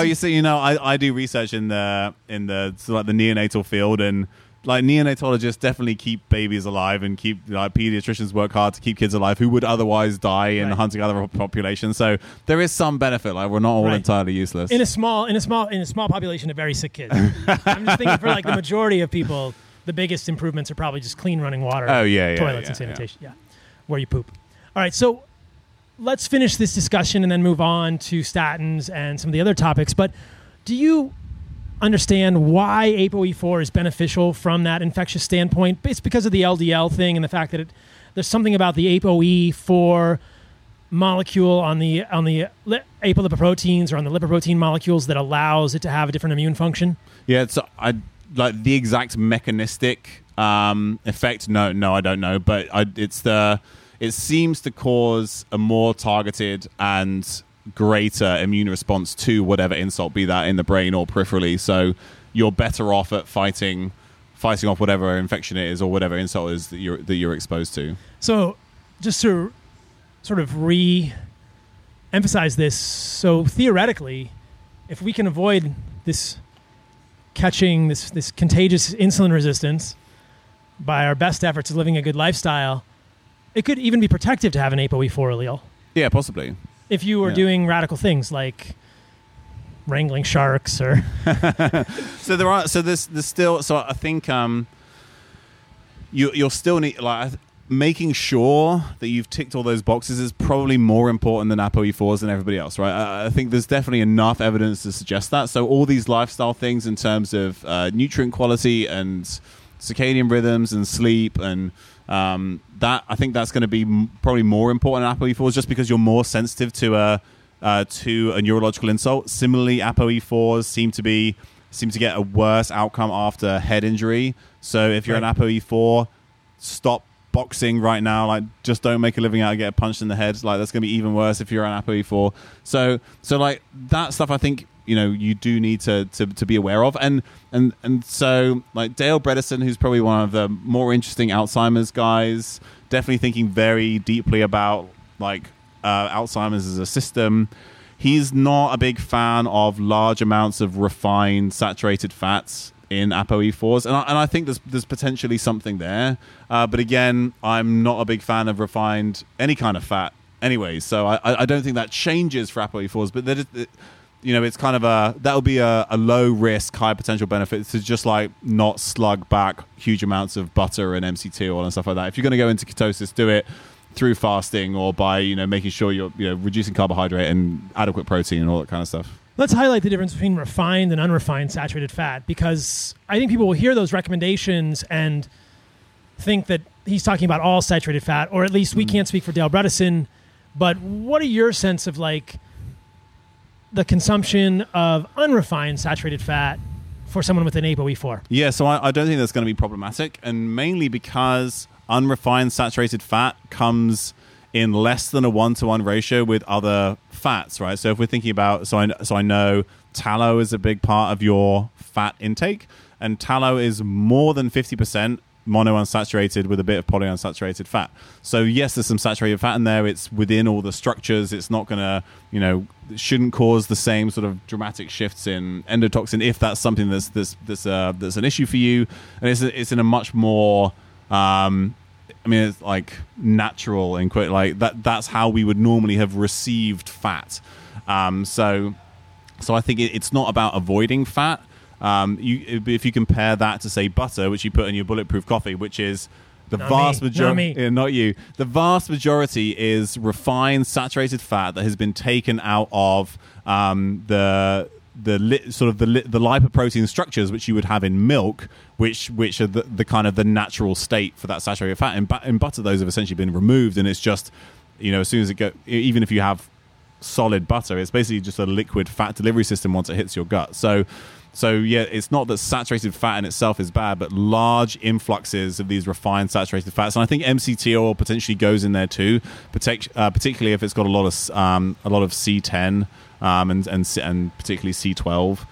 I do research in the neonatal field, and like neonatologists definitely keep babies alive and keep pediatricians work hard to keep kids alive who would otherwise die in hunting other populations. So there is some benefit. Like we're not all entirely useless. In a small population of very sick kids. I'm just thinking for like the majority of people, the biggest improvements are probably just clean running water. Toilets and sanitation. Yeah, where you poop. All right, so let's finish this discussion and then move on to statins and some of the other topics. But do you understand why ApoE4 is beneficial from that infectious standpoint? It's because of the LDL thing and the fact that there's something about the ApoE4 molecule on the apolipoproteins or on the lipoprotein molecules that allows it to have a different immune function. Yeah, so I like the exact mechanistic effect. No, I don't know, but it seems to cause a more targeted and greater immune response to whatever insult, be that in the brain or peripherally. So you're better off at fighting off whatever infection it is or whatever insult is that you're exposed to. So just to sort of re-emphasize this, so theoretically, if we can avoid this catching this contagious insulin resistance by our best efforts of living a good lifestyle, it could even be protective to have an ApoE4 allele. Yeah, possibly. If you were doing radical things like wrangling sharks or there's still, so I think you'll still need, like, making sure that you've ticked all those boxes is probably more important than ApoE4s than everybody else, right? I think there's definitely enough evidence to suggest that. So all these lifestyle things in terms of nutrient quality and circadian rhythms and sleep and that, I think that's going to be probably more important than ApoE4s, just because you're more sensitive to a neurological insult. Similarly, ApoE4s seem to get a worse outcome after head injury. So if you're an ApoE4, stop boxing right now. Like, just don't make a living out of getting punched in the head. Like, that's going to be even worse if you're an ApoE4. So like that stuff, I think, you know, you do need to be aware of. And so, like, Dale Bredesen, who's probably one of the more interesting Alzheimer's guys, definitely thinking very deeply about, like, Alzheimer's as a system. He's not a big fan of large amounts of refined saturated fats in ApoE4s, and I think there's potentially something there. But again, I'm not a big fan of refined any kind of fat anyway, so I don't think that changes for ApoE4s. But that is, you know, it's kind of that'll be a low risk, high potential benefit to just, like, not slug back huge amounts of butter and MCT oil and stuff like that. If you're going to go into ketosis, do it through fasting or by, you know, making sure you're, you know, reducing carbohydrate and adequate protein and all that kind of stuff. Let's highlight the difference between refined and unrefined saturated fat, because I think people will hear those recommendations and think that he's talking about all saturated fat, or at least we can't speak for Dale Bredesen. But what are your sense of, like, the consumption of unrefined saturated fat for someone with an ApoE4? Yeah, so I don't think that's going to be problematic, and mainly because unrefined saturated fat comes in less than a 1-to-1 ratio with other fats, right? So if we're thinking about, so I know tallow is a big part of your fat intake, and tallow is more than 50% monounsaturated with a bit of polyunsaturated fat. So yes, there's some saturated fat in there. It's within all the structures. It's not going to, you know, shouldn't cause the same sort of dramatic shifts in endotoxin if that's something that's an issue for you. And it's in a much more I mean, it's like natural and quite like that's how we would normally have received fat. So I think it's not about avoiding fat. If you compare that to, say, butter, which you put in your bulletproof coffee, which is the vast majority, the vast majority is refined saturated fat that has been taken out of the lipoprotein structures which you would have in milk, which are the kind of the natural state for that saturated fat. In butter, those have essentially been removed, and it's just, you know, as soon as it even if you have solid butter, it's basically just a liquid fat delivery system once it hits your gut. So yeah, it's not that saturated fat in itself is bad, but large influxes of these refined saturated fats, and I think MCT oil potentially goes in there too, particularly if it's got a lot of C10 and particularly C12.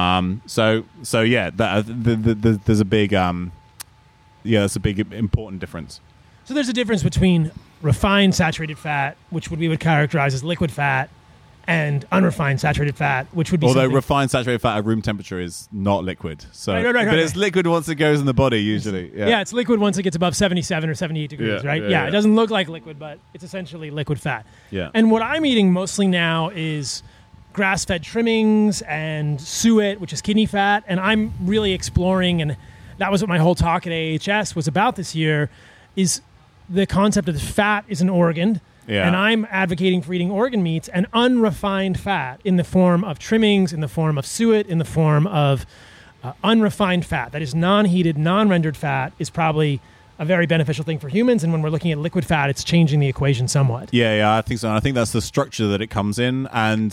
So yeah, there's a big that's a big important difference. So there's a difference between refined saturated fat, which we would characterize as liquid fat, and unrefined saturated fat, which would be refined saturated fat at room temperature is not liquid. So, right. It's liquid once it goes in the body, usually. Yeah, it's liquid once it gets above 77 or 78 degrees, right? Yeah, it doesn't look like liquid, but it's essentially liquid fat. Yeah. And what I'm eating mostly now is grass-fed trimmings and suet, which is kidney fat, and I'm really exploring, and that was what my whole talk at AHS was about this year, is the concept of fat is an organ. Yeah. And I'm advocating for eating organ meats and unrefined fat in the form of trimmings, in the form of suet, in the form of unrefined fat. That is non-heated, non-rendered fat is probably a very beneficial thing for humans. And when we're looking at liquid fat, it's changing the equation somewhat. Yeah, I think so. And I think that's the structure that it comes in and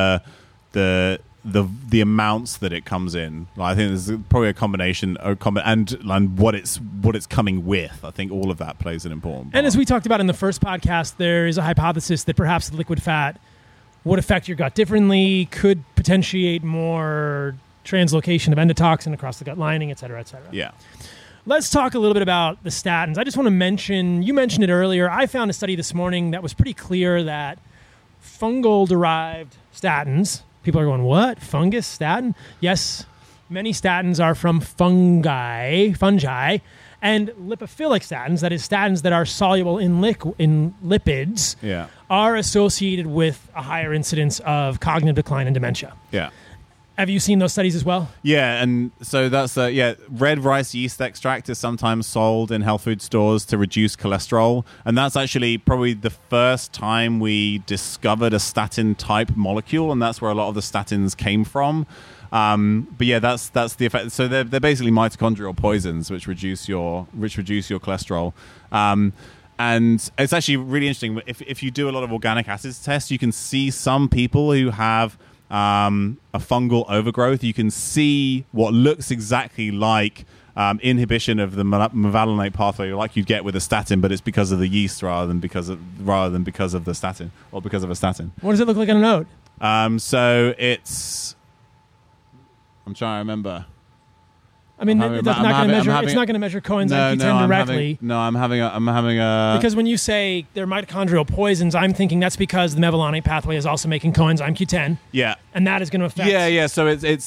the amounts that it comes in. I think there's probably a combination and what it's coming with. I think all of that plays an important part. And as we talked about in the first podcast, there is a hypothesis that perhaps the liquid fat would affect your gut differently, could potentiate more translocation of endotoxin across the gut lining, et cetera, et cetera. Yeah. Let's talk a little bit about the statins. I just want to mention, you mentioned it earlier, I found a study this morning that was pretty clear that fungal-derived statins, People are going, what? Fungus statin? Yes, many statins are from fungi, and lipophilic statins, that is statins that are soluble in lipids, Yeah. are associated with a higher incidence of cognitive decline and dementia. Yeah. Have you seen those studies as well? Yeah, and so that's red rice yeast extract is sometimes sold in health food stores to reduce cholesterol, and that's actually probably the first time we discovered a statin type molecule, and that's where a lot of the statins came from. But yeah, that's the effect. So they're basically mitochondrial poisons which reduce your cholesterol. And it's actually really interesting. If you do a lot of organic acids tests, you can see some people who have a fungal overgrowth. You can see what looks exactly like inhibition of the mevalonate pathway, like you'd get with a statin, but it's because of the yeast rather than because of the statin, or because of a statin. What does it look like on a note? So it's. I'm trying to remember. I mean, it's not going to measure coenzyme Q10 directly. I'm having a because when you say they're mitochondrial poisons, I'm thinking that's because the mevalonate pathway is also making coenzyme Q10. Yeah, and that is going to affect. Yeah. So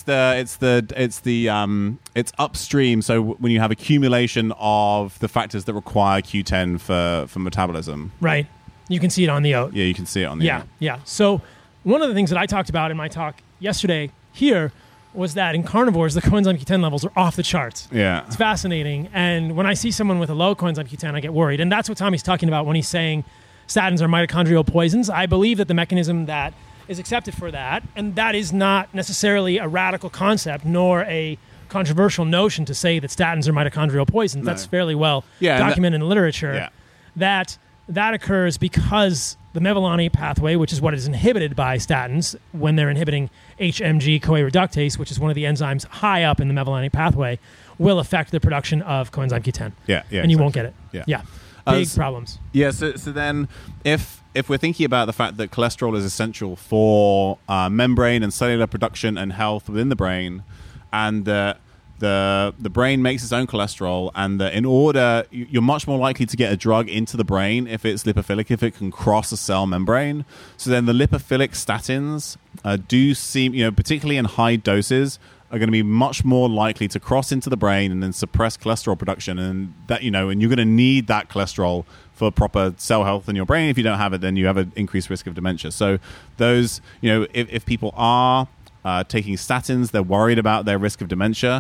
it's upstream. So when you have accumulation of the factors that require Q10 for metabolism, right? You can see it on the oat. Yeah, you can see it on the oat. Yeah. So one of the things that I talked about in my talk yesterday here was that in carnivores, the coenzyme Q10 levels are off the charts. Yeah. It's fascinating. And when I see someone with a low coenzyme Q10, I get worried. And that's what Tommy's talking about when he's saying statins are mitochondrial poisons. I believe that the mechanism that is accepted for that, and that is not necessarily a radical concept, nor a controversial notion to say that statins are mitochondrial poisons. No. That's fairly well documented in the literature. Yeah. That occurs because the mevalonate pathway, which is what is inhibited by statins when they're inhibiting HMG-CoA reductase, which is one of the enzymes high up in the mevalonate pathway, will affect the production of coenzyme Q10. Yeah. And you won't get it. Yeah. Big problems. Yeah. So then, if we're thinking about the fact that cholesterol is essential for membrane and cellular production and health within the brain, and the brain makes its own cholesterol, and in order, you're much more likely to get a drug into the brain if it's lipophilic, if it can cross a cell membrane. So then the lipophilic statins do seem, particularly in high doses, are going to be much more likely to cross into the brain and then suppress cholesterol production, and that and you're going to need that cholesterol for proper cell health in your brain. If you don't have it, then you have an increased risk of dementia. So those, if people are taking statins, they're worried about their risk of dementia.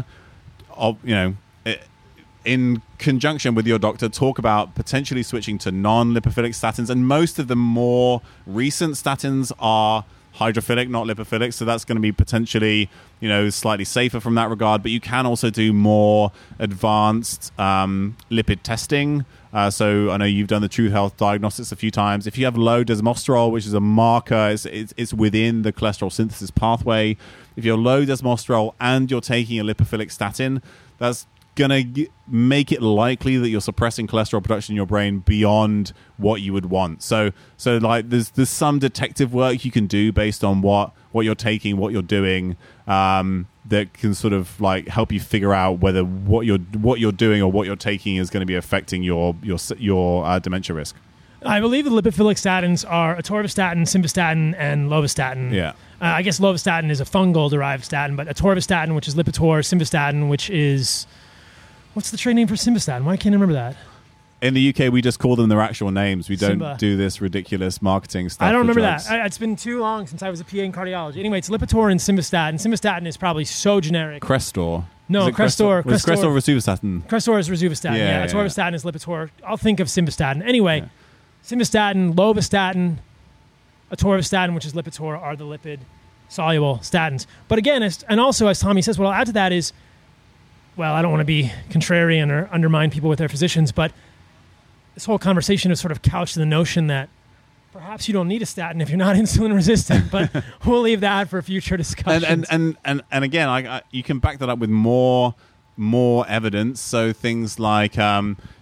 In conjunction with your doctor, talk about potentially switching to non-lipophilic statins, and most of the more recent statins are hydrophilic, not lipophilic, so that's going to be potentially slightly safer from that regard. But you can also do more advanced lipid testing. So I know you've done the True Health diagnostics a few times. If you have low desmosterol, which is a marker, it's within the cholesterol synthesis pathway. If you're low desmosterol and you're taking a lipophilic statin, that's going to make it likely that you're suppressing cholesterol production in your brain beyond what you would want. So like there's some detective work you can do based on what you're taking, what you're doing, that can sort of like help you figure out whether what you're doing or what you're taking is going to be affecting your dementia risk. I believe the lipophilic statins are atorvastatin, simvastatin, and lovastatin. Yeah. I guess lovastatin is a fungal-derived statin, but atorvastatin, which is Lipitor, simvastatin, which is... What's the trade name for simvastatin? Why can't I remember that? In the UK, we just call them their actual names. We don't Simba. do this ridiculous marketing stuff. I don't remember drugs. that. It's been too long since I was a PA in cardiology. Anyway, it's Lipitor and simvastatin. Simvastatin is probably so generic. Crestor. No, Crestor. Crestor or rosuvastatin? Crestor is rosuvastatin. Yeah. Atorvastatin is Lipitor. I'll think of simvastatin. Anyway, simvastatin, lovastatin, atorvastatin, which is Lipitor, are the lipid-soluble statins. But again, and also as Tommy says, what I'll add to that is, well, I don't want to be contrarian or undermine people with their physicians, but this whole conversation is sort of couched in the notion that perhaps you don't need a statin if you're not insulin resistant, but we'll leave that for future discussions. And again, you can back that up with more evidence. So things like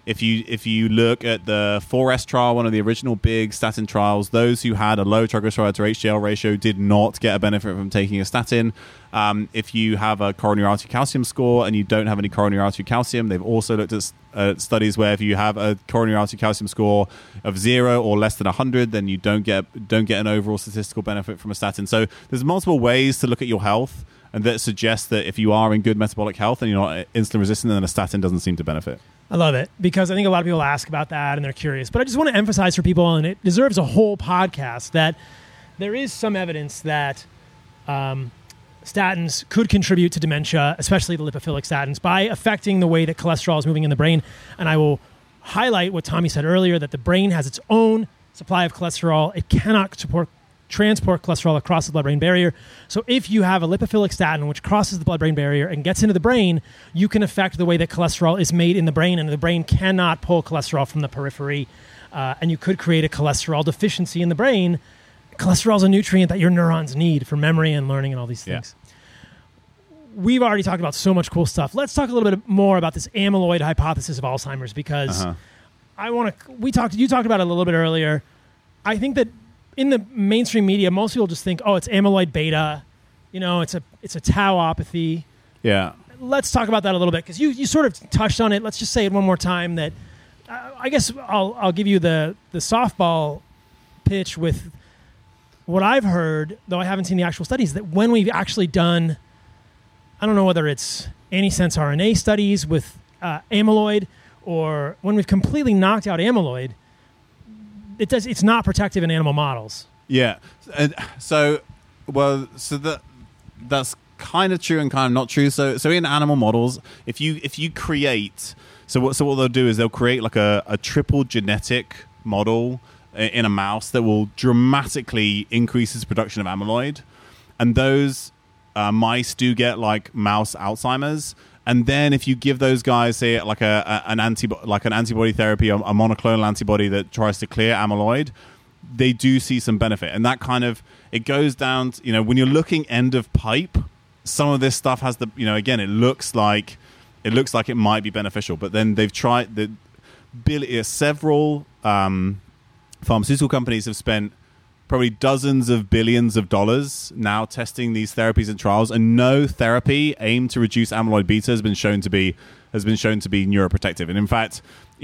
If you look at the 4S trial, one of the original big statin trials, those who had a low triglyceride to HDL ratio did not get a benefit from taking a statin. If you have a coronary artery calcium score and you don't have any coronary artery calcium, they've also looked at studies where if you have a coronary artery calcium score of 0 or less than 100, then you don't get an overall statistical benefit from a statin. So there's multiple ways to look at your health, and that suggests that if you are in good metabolic health and you're not insulin resistant, then a statin doesn't seem to benefit. I love it because I think a lot of people ask about that and they're curious. But I just want to emphasize for people, and it deserves a whole podcast, that there is some evidence that statins could contribute to dementia, especially the lipophilic statins, by affecting the way that cholesterol is moving in the brain. And I will highlight what Tommy said earlier, that the brain has its own supply of cholesterol. It cannot transport cholesterol across the blood-brain barrier. So if you have a lipophilic statin which crosses the blood-brain barrier and gets into the brain, you can affect the way that cholesterol is made in the brain, and the brain cannot pull cholesterol from the periphery, and you could create a cholesterol deficiency in the brain. Cholesterol is a nutrient that your neurons need for memory and learning and all these things. Yeah. We've already talked about so much cool stuff. Let's talk a little bit more about this amyloid hypothesis of Alzheimer's, because you talked about it a little bit earlier. I think that in the mainstream media, most people just think, oh, it's amyloid beta, it's a tauopathy. Yeah. Let's talk about that a little bit, because you sort of touched on it. Let's just say it one more time. That I guess I'll give you the softball pitch with what I've heard, though I haven't seen the actual studies, that when we've actually done, I don't know whether it's antisense RNA studies with amyloid, or when we've completely knocked out amyloid, it's not protective in animal models. Yeah. So that's kind of true and kind of not true. So in animal models, if you create, so what they'll do is they'll create like a triple genetic model in a mouse that will dramatically increase its production of amyloid, and those mice do get like mouse Alzheimer's. And then if you give those guys, say, like an antibody therapy, a monoclonal antibody that tries to clear amyloid, they do see some benefit. And that kind of, it goes down to, when you're looking end of pipe, some of this stuff has the, again, it looks like it might be beneficial. But then they've tried, several pharmaceutical companies have spent probably dozens of billions of dollars now testing these therapies and trials, and no therapy aimed to reduce amyloid beta has been shown to be neuroprotective. And in fact,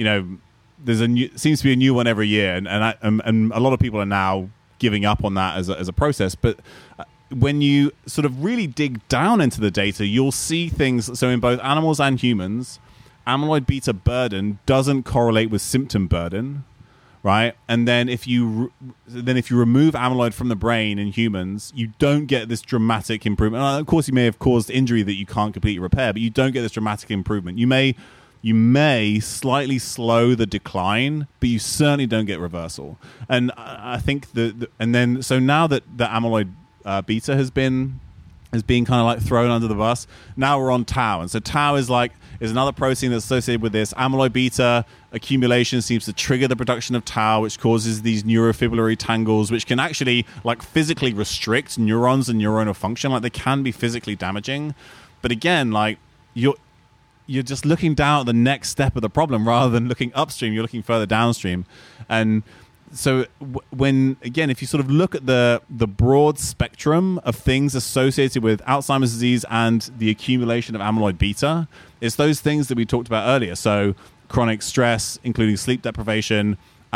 seems to be a new one every year, and a lot of people are now giving up on that as a process. But when you sort of really dig down into the data, you'll see things. So in both animals and humans, amyloid beta burden doesn't correlate with symptom burden. Right, and then if you remove amyloid from the brain in humans, you don't get this dramatic improvement. Of course, you may have caused injury that you can't completely repair, but you don't get this dramatic improvement. You may slightly slow the decline, but you certainly don't get reversal. And I think so now that the amyloid beta has been kind of like thrown under the bus, now we're on tau, and so tau is another protein that's associated with this. Amyloid beta accumulation seems to trigger the production of tau, which causes these neurofibrillary tangles, which can actually like physically restrict neurons and neuronal function. Like they can be physically damaging. But again, like you're just looking down at the next step of the problem rather than looking upstream. You're looking further downstream. And so if you sort of look at the broad spectrum of things associated with Alzheimer's disease and the accumulation of amyloid beta, it's those things that we talked about earlier. So chronic stress, including sleep deprivation,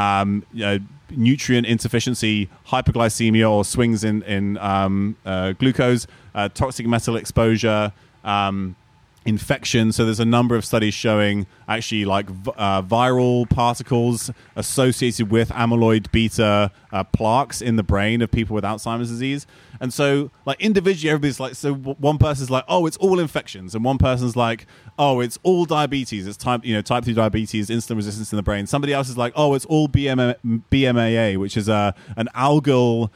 nutrient insufficiency, hyperglycemia or swings in glucose, toxic metal exposure, infection. So there's a number of studies showing actually like viral particles associated with amyloid beta plaques in the brain of people with Alzheimer's disease. And so like individually, everybody's like, so one person's like, oh, it's all infections. And one person's like, oh, it's all diabetes. It's type 2 diabetes, insulin resistance in the brain. Somebody else is like, oh, it's all BMAA, which is an algal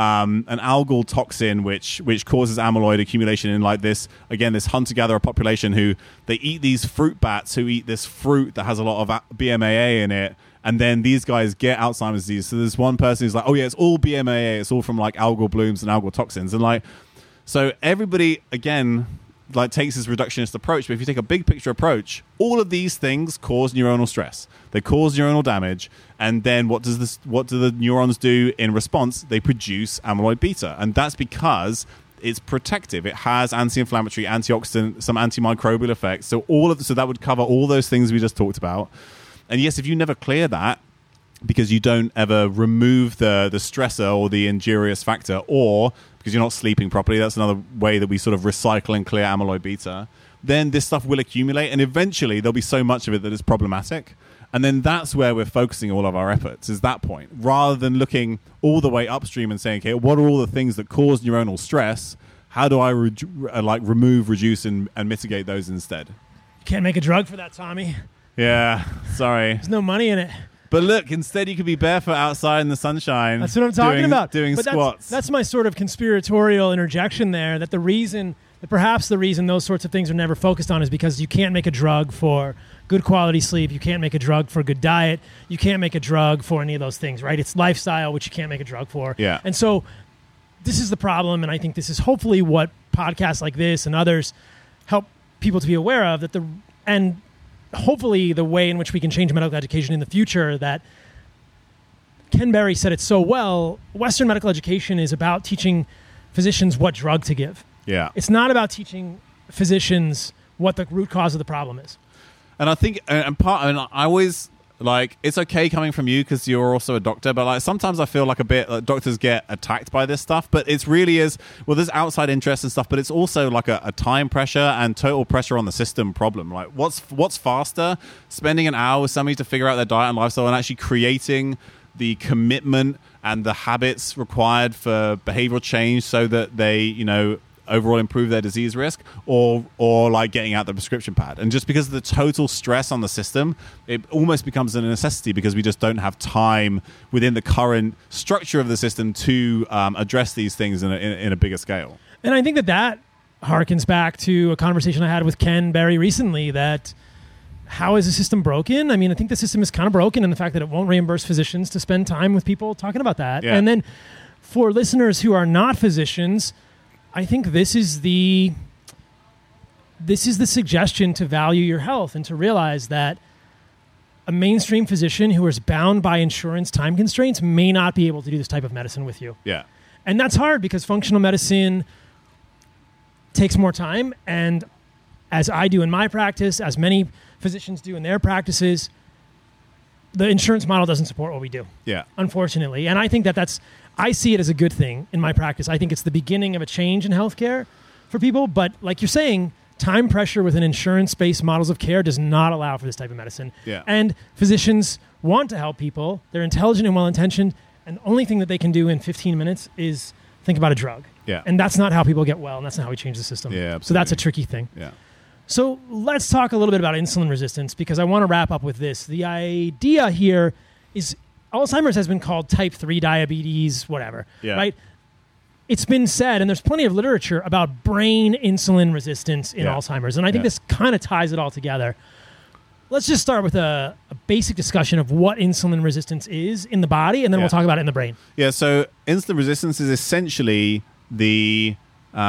toxin which causes amyloid accumulation in like this hunter-gatherer population who they eat these fruit bats who eat this fruit that has a lot of BMAA in it, and then these guys get Alzheimer's disease. So there's one person who's like, oh yeah, it's all BMAA, it's all from like algal blooms and algal toxins. And like, so everybody, again, like takes this reductionist approach, but if you take a big picture approach, all of these things cause neuronal stress. They cause neuronal damage, and then what do the neurons do in response? They produce amyloid beta, and that's because it's protective. It has anti-inflammatory, antioxidant, some antimicrobial effects. So that would cover all those things we just talked about. And yes, if you never clear that, because you don't ever remove the stressor or the injurious factor, or because you're not sleeping properly, that's another way that we sort of recycle and clear amyloid beta, then this stuff will accumulate, and eventually there'll be so much of it that it's problematic. And then that's where we're focusing all of our efforts, is that point, rather than looking all the way upstream and saying, okay, what are all the things that cause neuronal stress? How do I remove, reduce, and mitigate those instead? Can't make a drug for that, Tommy. Yeah, sorry. There's no money in it. But look, instead you could be barefoot outside in the sunshine. That's what I'm talking about. Doing squats. That's my sort of conspiratorial interjection there, that perhaps the reason those sorts of things are never focused on is because you can't make a drug for good quality sleep. You can't make a drug for good diet. You can't make a drug for any of those things, right? It's lifestyle, which you can't make a drug for. Yeah. And so this is the problem, and I think this is hopefully what podcasts like this and others help people to be aware of, and hopefully the way in which we can change medical education in the future. That Ken Berry said it so well. Western medical education is about teaching physicians what drug to give. Yeah. It's not about teaching physicians what the root cause of the problem is. And I think, I always, like, it's okay coming from you because you're also a doctor, but like sometimes I feel like a bit like doctors get attacked by this stuff, but it really is, well, there's outside interest and stuff, but it's also like a time pressure and total pressure on the system problem. Like what's faster, spending an hour with somebody to figure out their diet and lifestyle and actually creating the commitment and the habits required for behavioral change so that they, overall improve their disease risk, or like getting out the prescription pad. And just because of the total stress on the system, it almost becomes a necessity because we just don't have time within the current structure of the system to address these things in a bigger scale. And I think that harkens back to a conversation I had with Ken Berry recently, that how is the system broken? I mean, I think the system is kind of broken in the fact that it won't reimburse physicians to spend time with people talking about that. Yeah. And then for listeners who are not physicians, I think this is the suggestion to value your health and to realize that a mainstream physician who is bound by insurance time constraints may not be able to do this type of medicine with you. Yeah. And that's hard because functional medicine takes more time. And as I do in my practice, as many physicians do in their practices, the insurance model doesn't support what we do. Yeah. Unfortunately. And I think I see it as a good thing in my practice. I think it's the beginning of a change in healthcare for people. But like you're saying, time pressure within insurance-based models of care does not allow for this type of medicine. Yeah. And physicians want to help people. They're intelligent and well-intentioned. And the only thing that they can do in 15 minutes is think about a drug. Yeah. And that's not how people get well. And that's not how we change the system. Yeah, absolutely. So that's a tricky thing. Yeah. So let's talk a little bit about insulin resistance, because I want to wrap up with this. The idea here is Alzheimer's has been called type 3 diabetes, whatever, right? It's been said, and there's plenty of literature about brain insulin resistance in Alzheimer's, and I think this kind of ties it all together. Let's just start with a basic discussion of what insulin resistance is in the body, and then we'll talk about it in the brain. Yeah, so insulin resistance is essentially the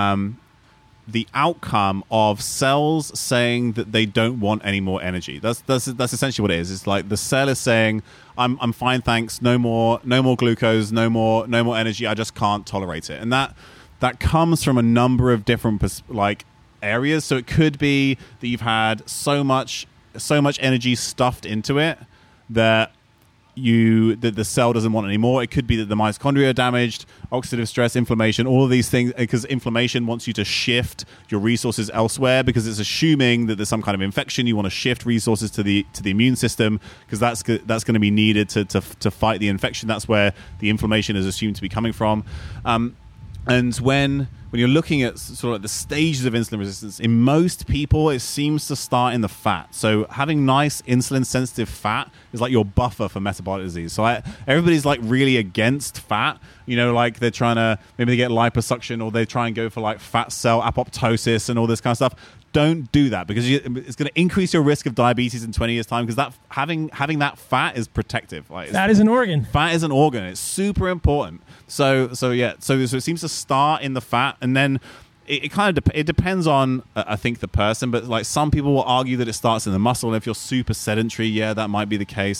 outcome of cells saying that they don't want any more energy. That's essentially what it is. It's like the cell is saying, I'm fine, thanks. No more glucose, no more energy. I just can't tolerate it. And that comes from a number of different areas. So it could be that you've had so much energy stuffed into it that the cell doesn't want any more. It could be that the mitochondria are damaged, oxidative stress, inflammation, all of these things, because inflammation wants you to shift your resources elsewhere because it's assuming that there's some kind of infection. You want to shift resources to the immune system because that's going to be needed to fight the infection. That's where the inflammation is assumed to be coming from. And when you're looking at sort of like the stages of insulin resistance, in most people, it seems to start in the fat. So having nice insulin-sensitive fat is like your buffer for metabolic disease. So everybody's like really against fat. Like they're trying to, maybe they get liposuction or they try and go for like fat cell apoptosis and all this kind of stuff. Don't do that because it's going to increase your risk of diabetes in 20 years' time because that having that fat is protective. Fat is an organ. Fat is an organ. It's super important. So it seems to start in the fat, and then it kind of it depends on I think the person, but like some people will argue that it starts in the muscle, and if you're super sedentary, yeah, that might be the case.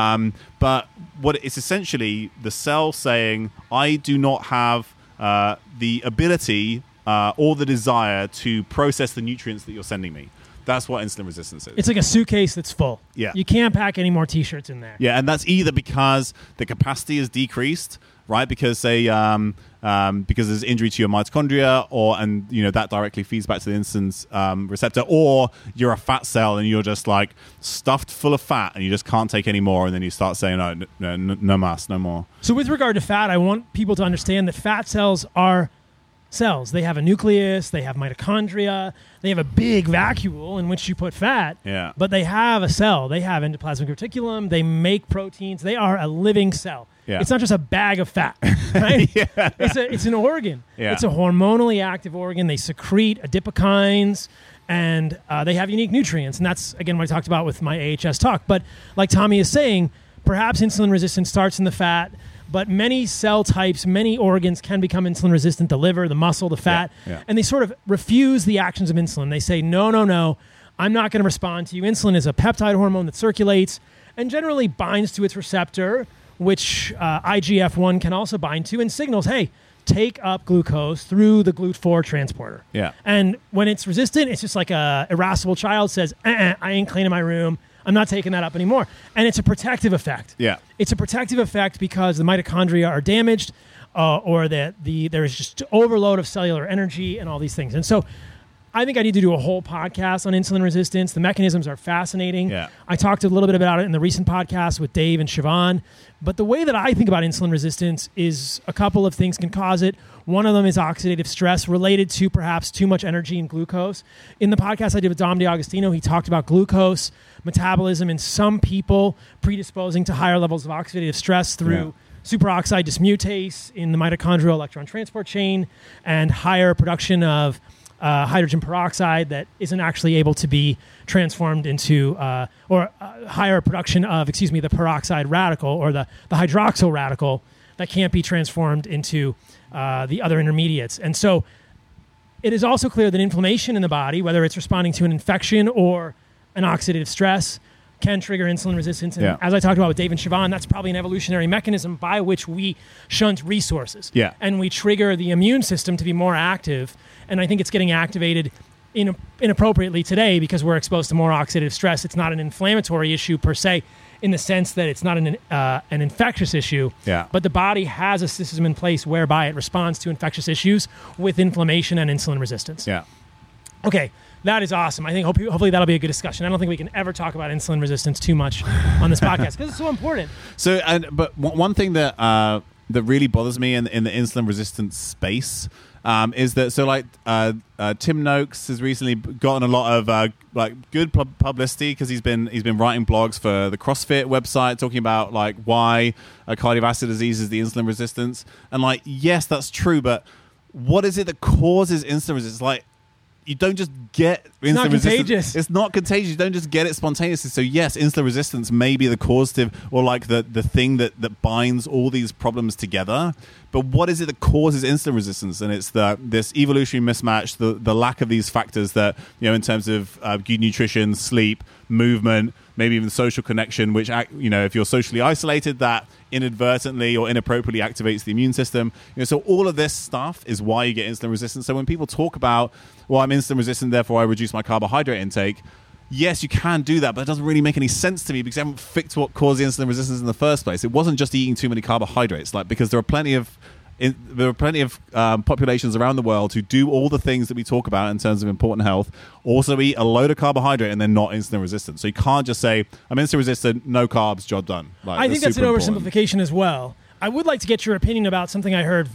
But what it's essentially the cell saying, I do not have the ability or the desire to process the nutrients that you're sending me. That's what insulin resistance is. It's like a suitcase that's full. Yeah. You can't pack any more T-shirts in there. Yeah, and that's either because the capacity is decreased, right? Because because there's injury to your mitochondria, and that directly feeds back to the insulin's receptor, or you're a fat cell and you're just like stuffed full of fat and you just can't take any more, and then you start saying, no mas, no more. So with regard to fat, I want people to understand that fat cells are cells. They have a nucleus, they have mitochondria, they have a big vacuole in which you put fat, but they have a cell. They have endoplasmic reticulum, they make proteins, they are a living cell. Yeah. It's not just a bag of fat, right? It's an organ. Yeah. It's a hormonally active organ. They secrete adipokines, and they have unique nutrients. And that's, again, what I talked about with my AHS talk. But like Tommy is saying, perhaps insulin resistance starts in the fat, but many cell types, many organs can become insulin resistant, the liver, the muscle, the fat, and they sort of refuse the actions of insulin. They say, no, I'm not going to respond to you. Insulin is a peptide hormone that circulates and generally binds to its receptor, which IGF-1 can also bind to, and signals, hey, take up glucose through the GLUT4 transporter. Yeah. And when it's resistant, it's just like a irascible child says, I ain't cleaning my room. I'm not taking that up anymore. And it's a protective effect. Yeah. It's a protective effect because the mitochondria are damaged or that there is just overload of cellular energy and all these things. And so I think I need to do a whole podcast on insulin resistance. The mechanisms are fascinating. Yeah. I talked a little bit about it in the recent podcast with Dave and Siobhan. But the way that I think about insulin resistance is a couple of things can cause it. One of them is oxidative stress related to perhaps too much energy in glucose. In the podcast I did with Dom D'Agostino, he talked about glucose metabolism in some people predisposing to higher levels of oxidative stress through superoxide dismutase in the mitochondrial electron transport chain and higher production of hydrogen peroxide that isn't actually able to be transformed into, higher production of, the peroxide radical or the hydroxyl radical that can't be transformed into the other intermediates. And so it is also clear that inflammation in the body, whether it's responding to an infection or an oxidative stress, can trigger insulin resistance. And as I talked about with Dave and Siobhan, that's probably an evolutionary mechanism by which we shunt resources. Yeah. And we trigger the immune system to be more active. And I think it's getting activated inappropriately today because we're exposed to more oxidative stress. It's not an inflammatory issue per se in the sense that it's not an infectious issue. Yeah. But the body has a system in place whereby it responds to infectious issues with inflammation and insulin resistance. Yeah. Okay. That is awesome. I think hopefully that'll be a good discussion. I don't think we can ever talk about insulin resistance too much on this podcast because it's so important. So, but one thing that that really bothers me in the insulin resistance space is that Tim Noakes has recently gotten a lot of good publicity because he's been writing blogs for the CrossFit website talking about why cardiovascular disease is the insulin resistance, and yes, that's true, but what is it that causes insulin resistance? You don't just get insulin resistance. It's not contagious. You don't just get it spontaneously. So yes, insulin resistance may be the causative or the thing that binds all these problems together. But what is it that causes insulin resistance? And it's this evolutionary mismatch, the lack of these factors that, in terms of good nutrition, sleep, movement, maybe even social connection, which, if you're socially isolated, that inadvertently or inappropriately activates the immune system. So all of this stuff is why you get insulin resistance. So when people talk about, well, I'm insulin resistant, therefore I reduce my carbohydrate intake, yes, you can do that, but it doesn't really make any sense to me because I haven't fixed what caused the insulin resistance in the first place. It wasn't just eating too many carbohydrates, because there are plenty of populations around the world who do all the things that we talk about in terms of important health, also eat a load of carbohydrate and they're not insulin resistant. So you can't just say, I'm insulin resistant, no carbs, job done. I think that's an oversimplification as well. I would like to get your opinion about something I heard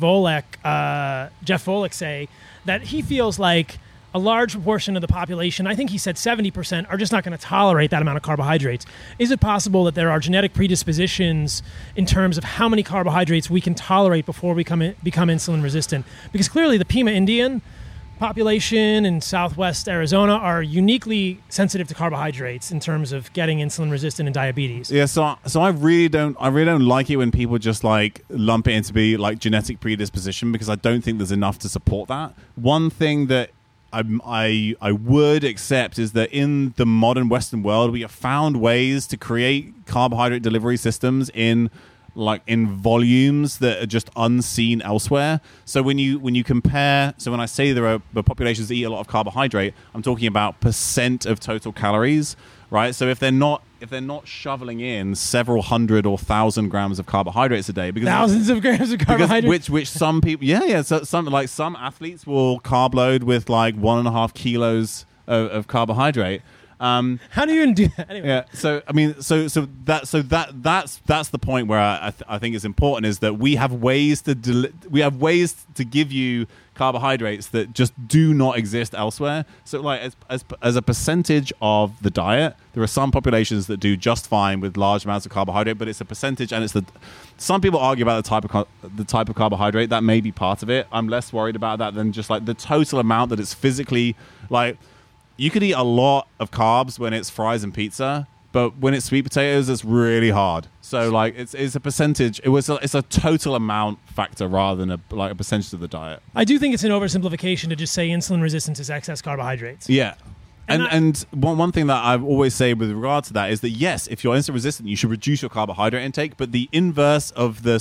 Jeff Volek say, that he feels like a large proportion of the population, I think he said 70%, are just not going to tolerate that amount of carbohydrates. Is it possible that there are genetic predispositions in terms of how many carbohydrates we can tolerate before we become insulin resistant? Because clearly the Pima Indian population in Southwest Arizona are uniquely sensitive to carbohydrates in terms of getting insulin resistant and diabetes. Yeah, so I really don't like it when people just like lump it into be like genetic predisposition, because I don't think there's enough to support that. One thing that I would accept is that in the modern Western world, we have found ways to create carbohydrate delivery systems in volumes that are just unseen elsewhere. So when you compare, so when I say there are populations that eat a lot of carbohydrate, I'm talking about percent of total calories, right? So if they're not shoveling in several hundred or 1,000 grams of carbohydrates a day, because thousands of grams of carbohydrates, which some people, so some athletes will carb load with like 1.5 kilos of carbohydrate. How do you even do that? Anyway. Yeah. So I mean, that's the point where I think it's important, is that we have ways to give you carbohydrates that just do not exist elsewhere. So like as a percentage of the diet, there are some populations that do just fine with large amounts of carbohydrate, but it's a percentage, and some people argue about the type of carbohydrate. That may be part of it. I'm less worried about that than just like the total amount that it's physically like. You could eat a lot of carbs when it's fries and pizza, but when it's sweet potatoes, it's really hard. So, like, it's a percentage. It's a total amount factor rather than a percentage of the diet. I do think it's an oversimplification to just say insulin resistance is excess carbohydrates. Yeah. And one thing that I always say with regard to that is that, yes, if you're insulin resistant, you should reduce your carbohydrate intake, but the inverse of the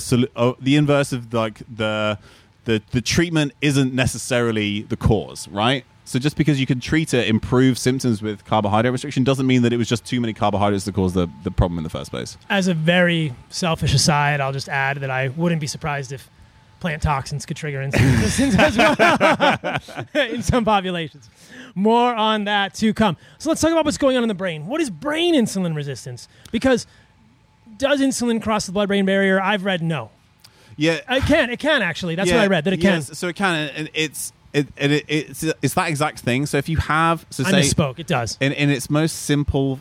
treatment isn't necessarily the cause, right? So just because you can treat it, improve symptoms with carbohydrate restriction, doesn't mean that it was just too many carbohydrates to cause the problem in the first place. As a very selfish aside, I'll just add that I wouldn't be surprised if plant toxins could trigger insulin resistance as well in some populations. More on that to come. So let's talk about what's going on in the brain. What is brain insulin resistance? Because does insulin cross the blood-brain barrier? I've read no. Yeah. It can actually. That's what I read, that it can. Yes, so it can, and it's that exact thing. So if you have, I misspoke. It does in its most simple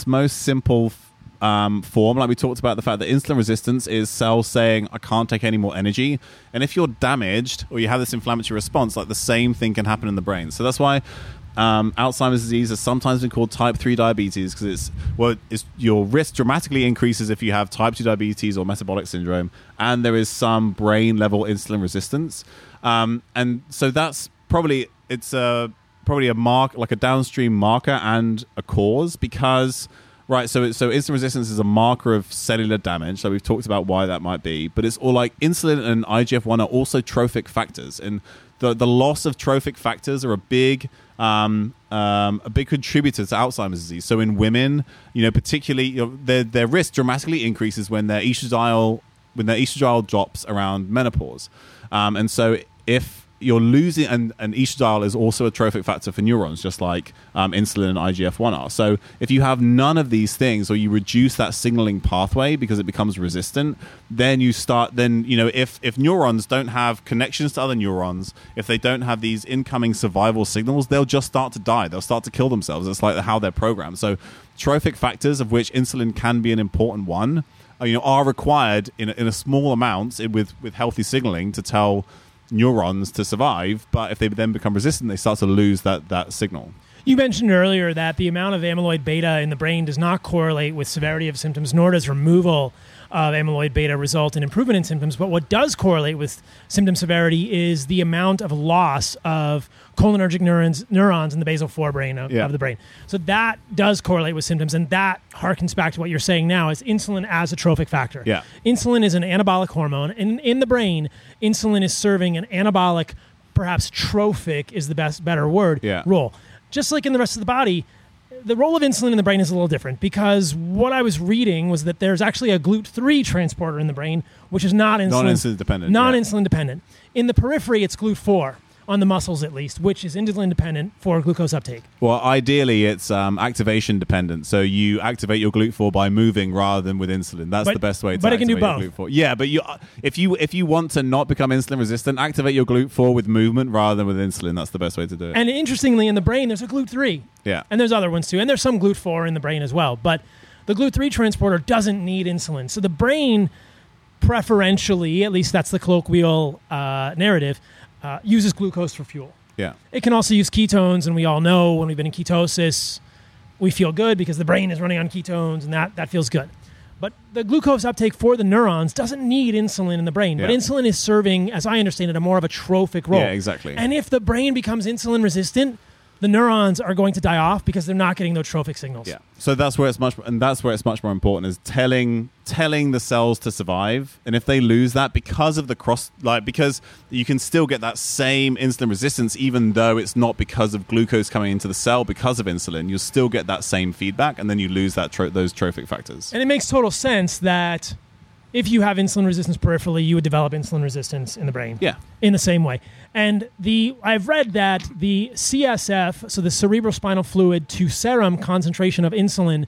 form, like we talked about, the fact that insulin resistance is cells saying I can't take any more energy, and if you're damaged or you have this inflammatory response, like the same thing can happen in the brain. So that's why Alzheimer's disease has sometimes been called type 3 diabetes, because your risk dramatically increases if you have type 2 diabetes or metabolic syndrome, and there is some brain level insulin resistance. And so that's probably a mark, like a downstream marker and a cause, because so insulin resistance is a marker of cellular damage. So we've talked about why that might be, but it's all like insulin and IGF-1 are also trophic factors, and the loss of trophic factors are a big contributor to Alzheimer's disease. So in women, particularly, their risk dramatically increases when their estradiol drops around menopause, and so if you're losing, and estradiol is also a trophic factor for neurons, just like insulin and IGF-1 are. So if you have none of these things, or you reduce that signaling pathway because it becomes resistant, then if neurons don't have connections to other neurons, if they don't have these incoming survival signals, they'll just start to die. They'll start to kill themselves. It's like how they're programmed. So trophic factors, of which insulin can be an important one, are required in a small amounts with healthy signaling to tell neurons to survive, but if they then become resistant, they start to lose that signal. You mentioned earlier that the amount of amyloid beta in the brain does not correlate with severity of symptoms, nor does removal of amyloid beta result in improvement in symptoms. But what does correlate with symptom severity is the amount of loss of cholinergic neurons in the basal forebrain of the brain. So that does correlate with symptoms, and that harkens back to what you're saying now, is insulin as a trophic factor. Yeah. Insulin is an anabolic hormone, and in the brain, insulin is serving an anabolic, perhaps trophic is the better word, role. Just like in the rest of the body, the role of insulin in the brain is a little different, because what I was reading was that there's actually a GLUT3 transporter in the brain, which is not insulin dependent. Non-insulin dependent. In the periphery, it's GLUT4, on the muscles at least, which is insulin dependent for glucose uptake. Well, ideally, it's activation dependent. So you activate your GLUT4 by moving rather than with insulin. That's the best way to activate your GLUT4. But it can do both. Yeah, but if you want to not become insulin resistant, activate your GLUT4 with movement rather than with insulin. That's the best way to do it. And interestingly, in the brain, there's a GLUT3. Yeah. And there's other ones too. And there's some GLUT4 in the brain as well. But the GLUT3 transporter doesn't need insulin. So the brain preferentially, at least that's the colloquial narrative, uses glucose for fuel. Yeah. It can also use ketones, and we all know when we've been in ketosis, we feel good because the brain is running on ketones, and that feels good. But the glucose uptake for the neurons doesn't need insulin in the brain. Yeah. But insulin is serving, as I understand it, a more of a trophic role. Yeah, exactly. And if the brain becomes insulin resistant, the neurons are going to die off because they're not getting those trophic signals. Yeah. So that's where it's much more important is telling the cells to survive. And if they lose that because of the because you can still get that same insulin resistance, even though it's not because of glucose coming into the cell because of insulin, you'll still get that same feedback, and then you lose that those trophic factors. And it makes total sense that if you have insulin resistance peripherally, you would develop insulin resistance in the brain. Yeah. In the same way. And I've read that the CSF, so the cerebrospinal fluid to serum concentration of insulin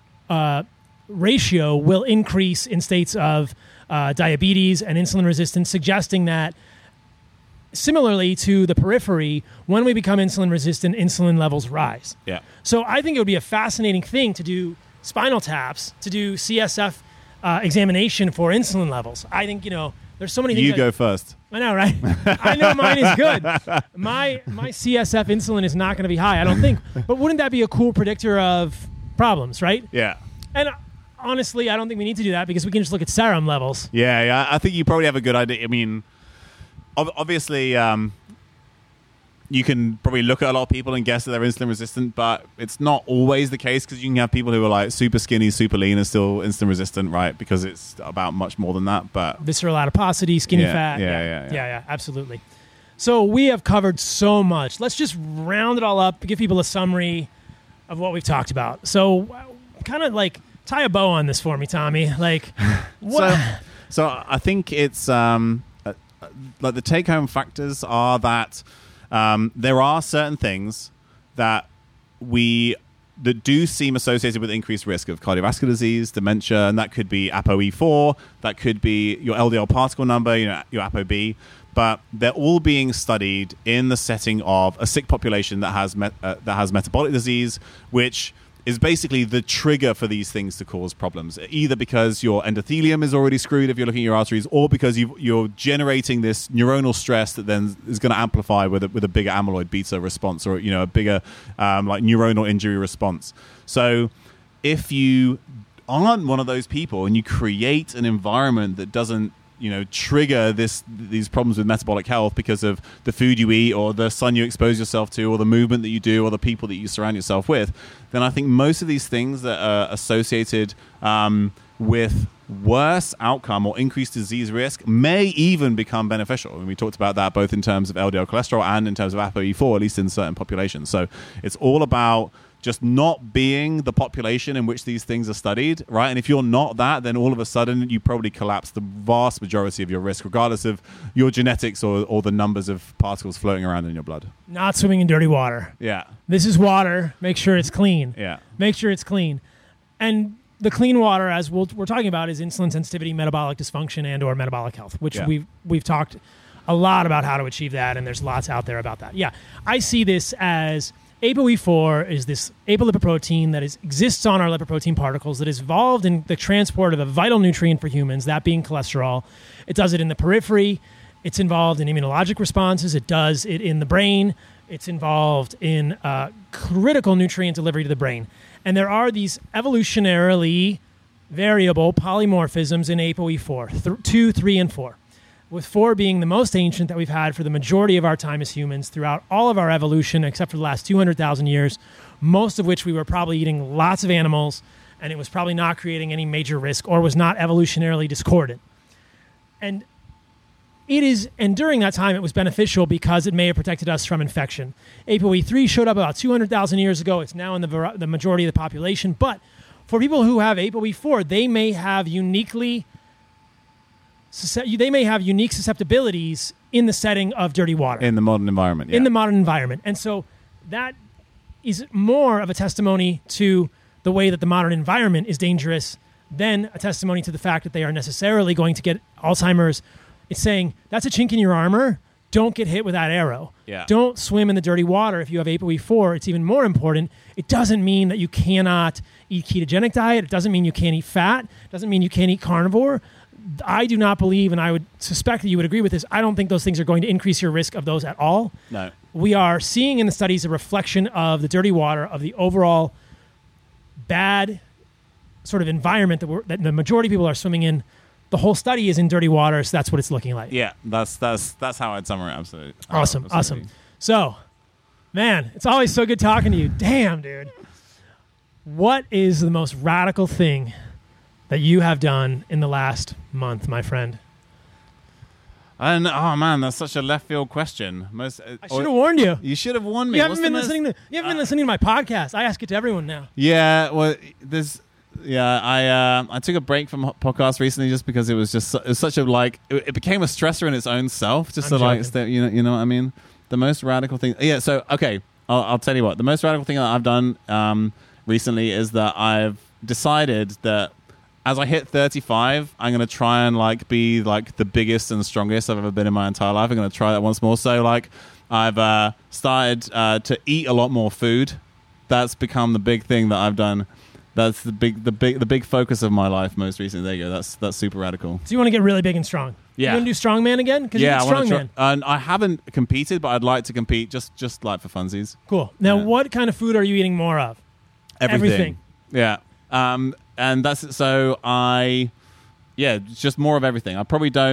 ratio will increase in states of diabetes and insulin resistance, suggesting that similarly to the periphery, when we become insulin resistant, insulin levels rise. Yeah. So I think it would be a fascinating thing to do spinal taps, to do CSF examination for insulin levels. I think, there's so many things. You go first. I know, right? I know mine is good. My CSF insulin is not going to be high, I don't think. But wouldn't that be a cool predictor of problems, right? Yeah. And honestly, I don't think we need to do that because we can just look at serum levels. Yeah. I think you probably have a good idea. I mean, obviously, you can probably look at a lot of people and guess that they're insulin resistant, but it's not always the case because you can have people who are like super skinny, super lean and still insulin resistant, right? Because it's about much more than that. But visceral adiposity, skinny fat. Yeah, absolutely. So we have covered so much. Let's just round it all up, give people a summary of what we've talked about. So kind of like tie a bow on this for me, Tommy. Like, what? So I think it's like the take-home factors are that there are certain things that do seem associated with increased risk of cardiovascular disease, dementia, and that could be ApoE4, that could be your LDL particle number, your ApoB, but they're all being studied in the setting of a sick population that has metabolic disease, which is basically the trigger for these things to cause problems, either because your endothelium is already screwed if you're looking at your arteries, or because you're generating this neuronal stress that then is going to amplify with a bigger amyloid beta response, or a bigger like neuronal injury response. So if you aren't one of those people and you create an environment that doesn't trigger these problems with metabolic health because of the food you eat or the sun you expose yourself to or the movement that you do or the people that you surround yourself with, then I think most of these things that are associated with worse outcome or increased disease risk may even become beneficial. And we talked about that both in terms of LDL cholesterol and in terms of ApoE4, at least in certain populations. So it's all about just not being the population in which these things are studied, right? And if you're not that, then all of a sudden you probably collapse the vast majority of your risk, regardless of your genetics or the numbers of particles floating around in your blood. Not swimming in dirty water. Yeah. This is water. Make sure it's clean. Yeah. Make sure it's clean. And the clean water, as we're talking about, is insulin sensitivity, metabolic dysfunction, and or metabolic health, which we've talked a lot about how to achieve that, and there's lots out there about that. Yeah. I see this as ApoE4 is this apolipoprotein that exists on our lipoprotein particles that is involved in the transport of a vital nutrient for humans, that being cholesterol. It does it in the periphery. It's involved in immunologic responses. It does it in the brain. It's involved in critical nutrient delivery to the brain. And there are these evolutionarily variable polymorphisms in ApoE4, 2, 3, and 4. With 4 being the most ancient that we've had for the majority of our time as humans throughout all of our evolution, except for the last 200,000 years, most of which we were probably eating lots of animals, and it was probably not creating any major risk or was not evolutionarily discordant. And during that time, it was beneficial because it may have protected us from infection. ApoE3 showed up about 200,000 years ago. It's now in the majority of the population. But for people who have ApoE4, they may have unique susceptibilities in the setting of dirty water. In the modern environment, yeah. In the modern environment. And so that is more of a testimony to the way that the modern environment is dangerous than a testimony to the fact that they are necessarily going to get Alzheimer's. It's saying, that's a chink in your armor. Don't get hit with that arrow. Yeah. Don't swim in the dirty water if you have ApoE4. It's even more important. It doesn't mean that you cannot eat ketogenic diet. It doesn't mean you can't eat fat. It doesn't mean you can't eat carnivore. I do not believe, and I would suspect that you would agree with this, I don't think those things are going to increase your risk of those at all. No. we are seeing in the studies a reflection of the dirty water, of the overall bad sort of environment that the majority of people are swimming in. The whole study is in dirty water, so that's what it's looking like. Yeah, that's how I'd summarize it. Absolutely. Awesome. So, man, it's always so good talking to you. Damn, dude. What is the most radical thing that you have done in the last month, my friend? And oh man, that's such a left field question. I should have warned you. You should have warned me. You haven't been listening to my podcast. I ask it to everyone now. Yeah, well, I took a break from podcasts recently just because it was such a it became a stressor in its own self. Just you know what I mean. The most radical thing. Yeah. So okay, I'll tell you what. The most radical thing that I've done recently is that I've decided that as I hit 35, I'm going to try and be the biggest and strongest I've ever been in my entire life. I'm going to try that once more. So I've started to eat a lot more food. That's become the big thing that I've done. That's the big focus of my life most recently. There you go. That's super radical. So you want to get really big and strong? Yeah. You want to do strongman again? Because you did strongman. And I haven't competed, but I'd like to compete just for funsies. Cool. Now, What kind of food are you eating more of? Everything. Yeah. And that's just more of everything. I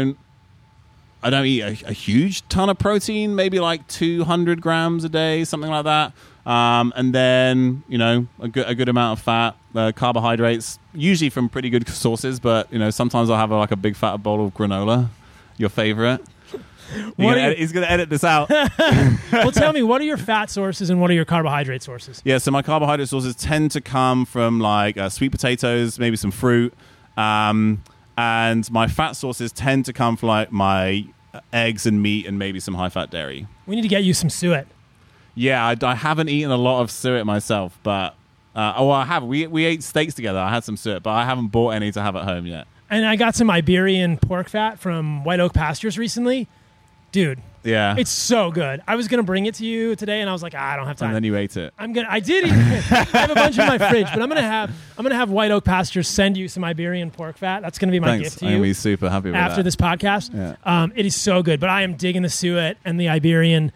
don't eat a huge ton of protein, maybe 200 grams a day, something like that. And then, a good amount of fat, carbohydrates, usually from pretty good sources, but, sometimes I'll have a big fat bowl of granola, your favorite. He's going to edit this out. Well, tell me, what are your fat sources and what are your carbohydrate sources? Yeah, so my carbohydrate sources tend to come from sweet potatoes, maybe some fruit. And my fat sources tend to come from my eggs and meat and maybe some high-fat dairy. We need to get you some suet. Yeah, I haven't eaten a lot of suet myself, but... I have. We ate steaks together. I had some suet, but I haven't bought any to have at home yet. And I got some Iberian pork fat from White Oak Pastures recently. Dude, yeah, it's so good. I was gonna bring it to you today, and I was like, I don't have time. And then you ate it. I did eat it. I have a bunch in my fridge, but I'm gonna have White Oak Pastures send you some Iberian pork fat. That's gonna be my gift to you. I'm gonna be super happy with that after this podcast. Yeah. It is so good. But I am digging the suet and the Iberian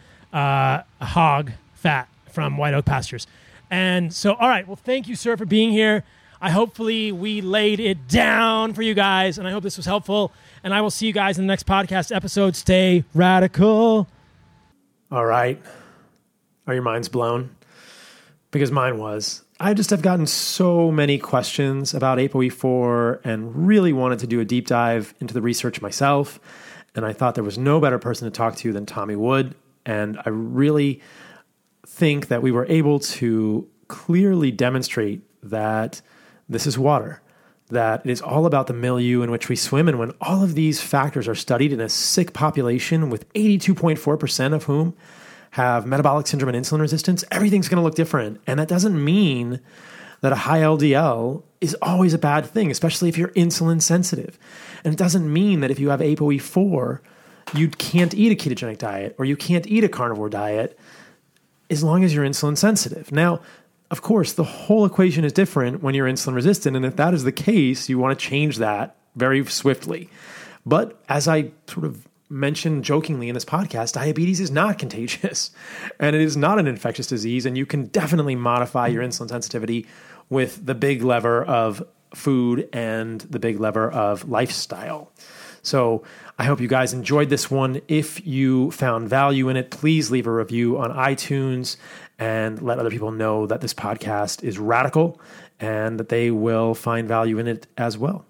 hog fat from White Oak Pastures. And so, all right. Well, thank you, sir, for being here. Hopefully we laid it down for you guys, and I hope this was helpful. And I will see you guys in the next podcast episode. Stay radical. All right. Are your minds blown? Because mine was. I just have gotten so many questions about ApoE4 and really wanted to do a deep dive into the research myself. And I thought there was no better person to talk to than Tommy Wood. And I really think that we were able to clearly demonstrate that this is water, that it is all about the milieu in which we swim. And when all of these factors are studied in a sick population with 82.4% of whom have metabolic syndrome and insulin resistance, everything's going to look different. And that doesn't mean that a high LDL is always a bad thing, especially if you're insulin sensitive. And it doesn't mean that if you have ApoE4, you can't eat a ketogenic diet or you can't eat a carnivore diet as long as you're insulin sensitive. Now, of course, the whole equation is different when you're insulin resistant. And if that is the case, you want to change that very swiftly. But as I sort of mentioned jokingly in this podcast, diabetes is not contagious and it is not an infectious disease. And you can definitely modify your insulin sensitivity with the big lever of food and the big lever of lifestyle. So I hope you guys enjoyed this one. If you found value in it, please leave a review on iTunes and let other people know that this podcast is radical and that they will find value in it as well.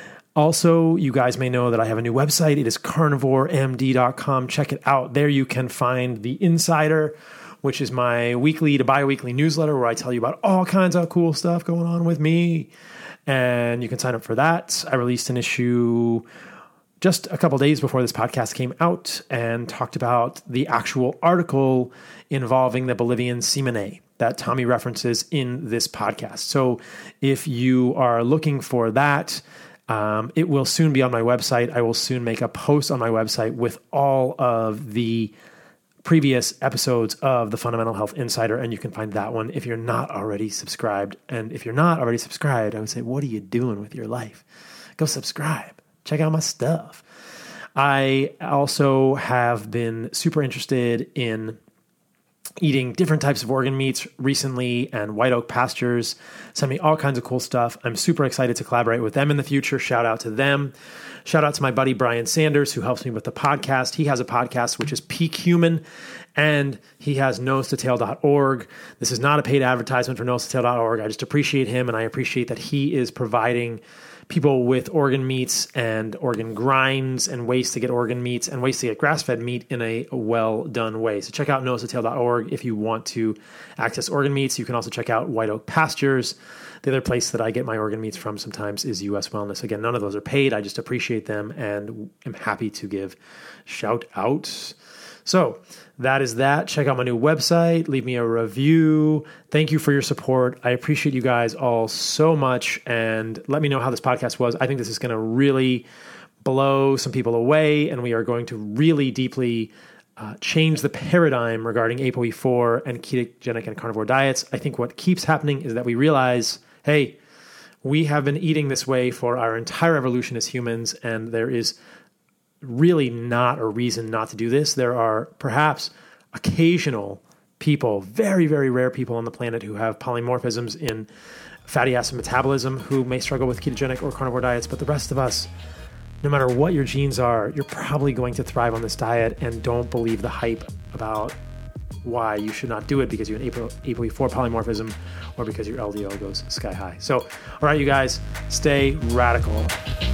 Also, you guys may know that I have a new website. It is carnivoremd.com. Check it out. There you can find The Insider, which is my weekly to bi-weekly newsletter where I tell you about all kinds of cool stuff going on with me. And you can sign up for that. I released an issue just a couple days before this podcast came out and talked about the actual article involving the Bolivian semen A that Tommy references in this podcast. So if you are looking for that, it will soon be on my website. I will soon make a post on my website with all of the previous episodes of the Fundamental Health Insider, and you can find that one if you're not already subscribed. And if you're not already subscribed, I would say, what are you doing with your life? Go subscribe. Check out my stuff. I also have been super interested in eating different types of organ meats recently, and White Oak Pastures sent me all kinds of cool stuff. I'm super excited to collaborate with them in the future. Shout out to them. Shout out to my buddy Brian Sanders, who helps me with the podcast. He has a podcast, which is Peak Human, and he has nosetotail.org. This is not a paid advertisement for nosetotail.org. I just appreciate him, and I appreciate that he is providing people with organ meats and organ grinds and ways to get organ meats and ways to get grass-fed meat in a well-done way. So check out nosetotail.org if you want to access organ meats. You can also check out White Oak Pastures. The other place that I get my organ meats from sometimes is US Wellness. Again, none of those are paid. I just appreciate them and am happy to give shout outs. So that is that. Check out my new website. Leave me a review. Thank you for your support. I appreciate you guys all so much. And let me know how this podcast was. I think this is going to really blow some people away. And we are going to really deeply change the paradigm regarding ApoE4 and ketogenic and carnivore diets. I think what keeps happening is that we realize, hey, we have been eating this way for our entire evolution as humans. And there is really not a reason not to do this. There are perhaps occasional people, very, very rare people on the planet who have polymorphisms in fatty acid metabolism who may struggle with ketogenic or carnivore diets, but the rest of us, no matter what your genes are, you're probably going to thrive on this diet, and don't believe the hype about why you should not do it because you have an ApoE4 polymorphism or because your LDL goes sky high. So, all right, you guys, stay radical.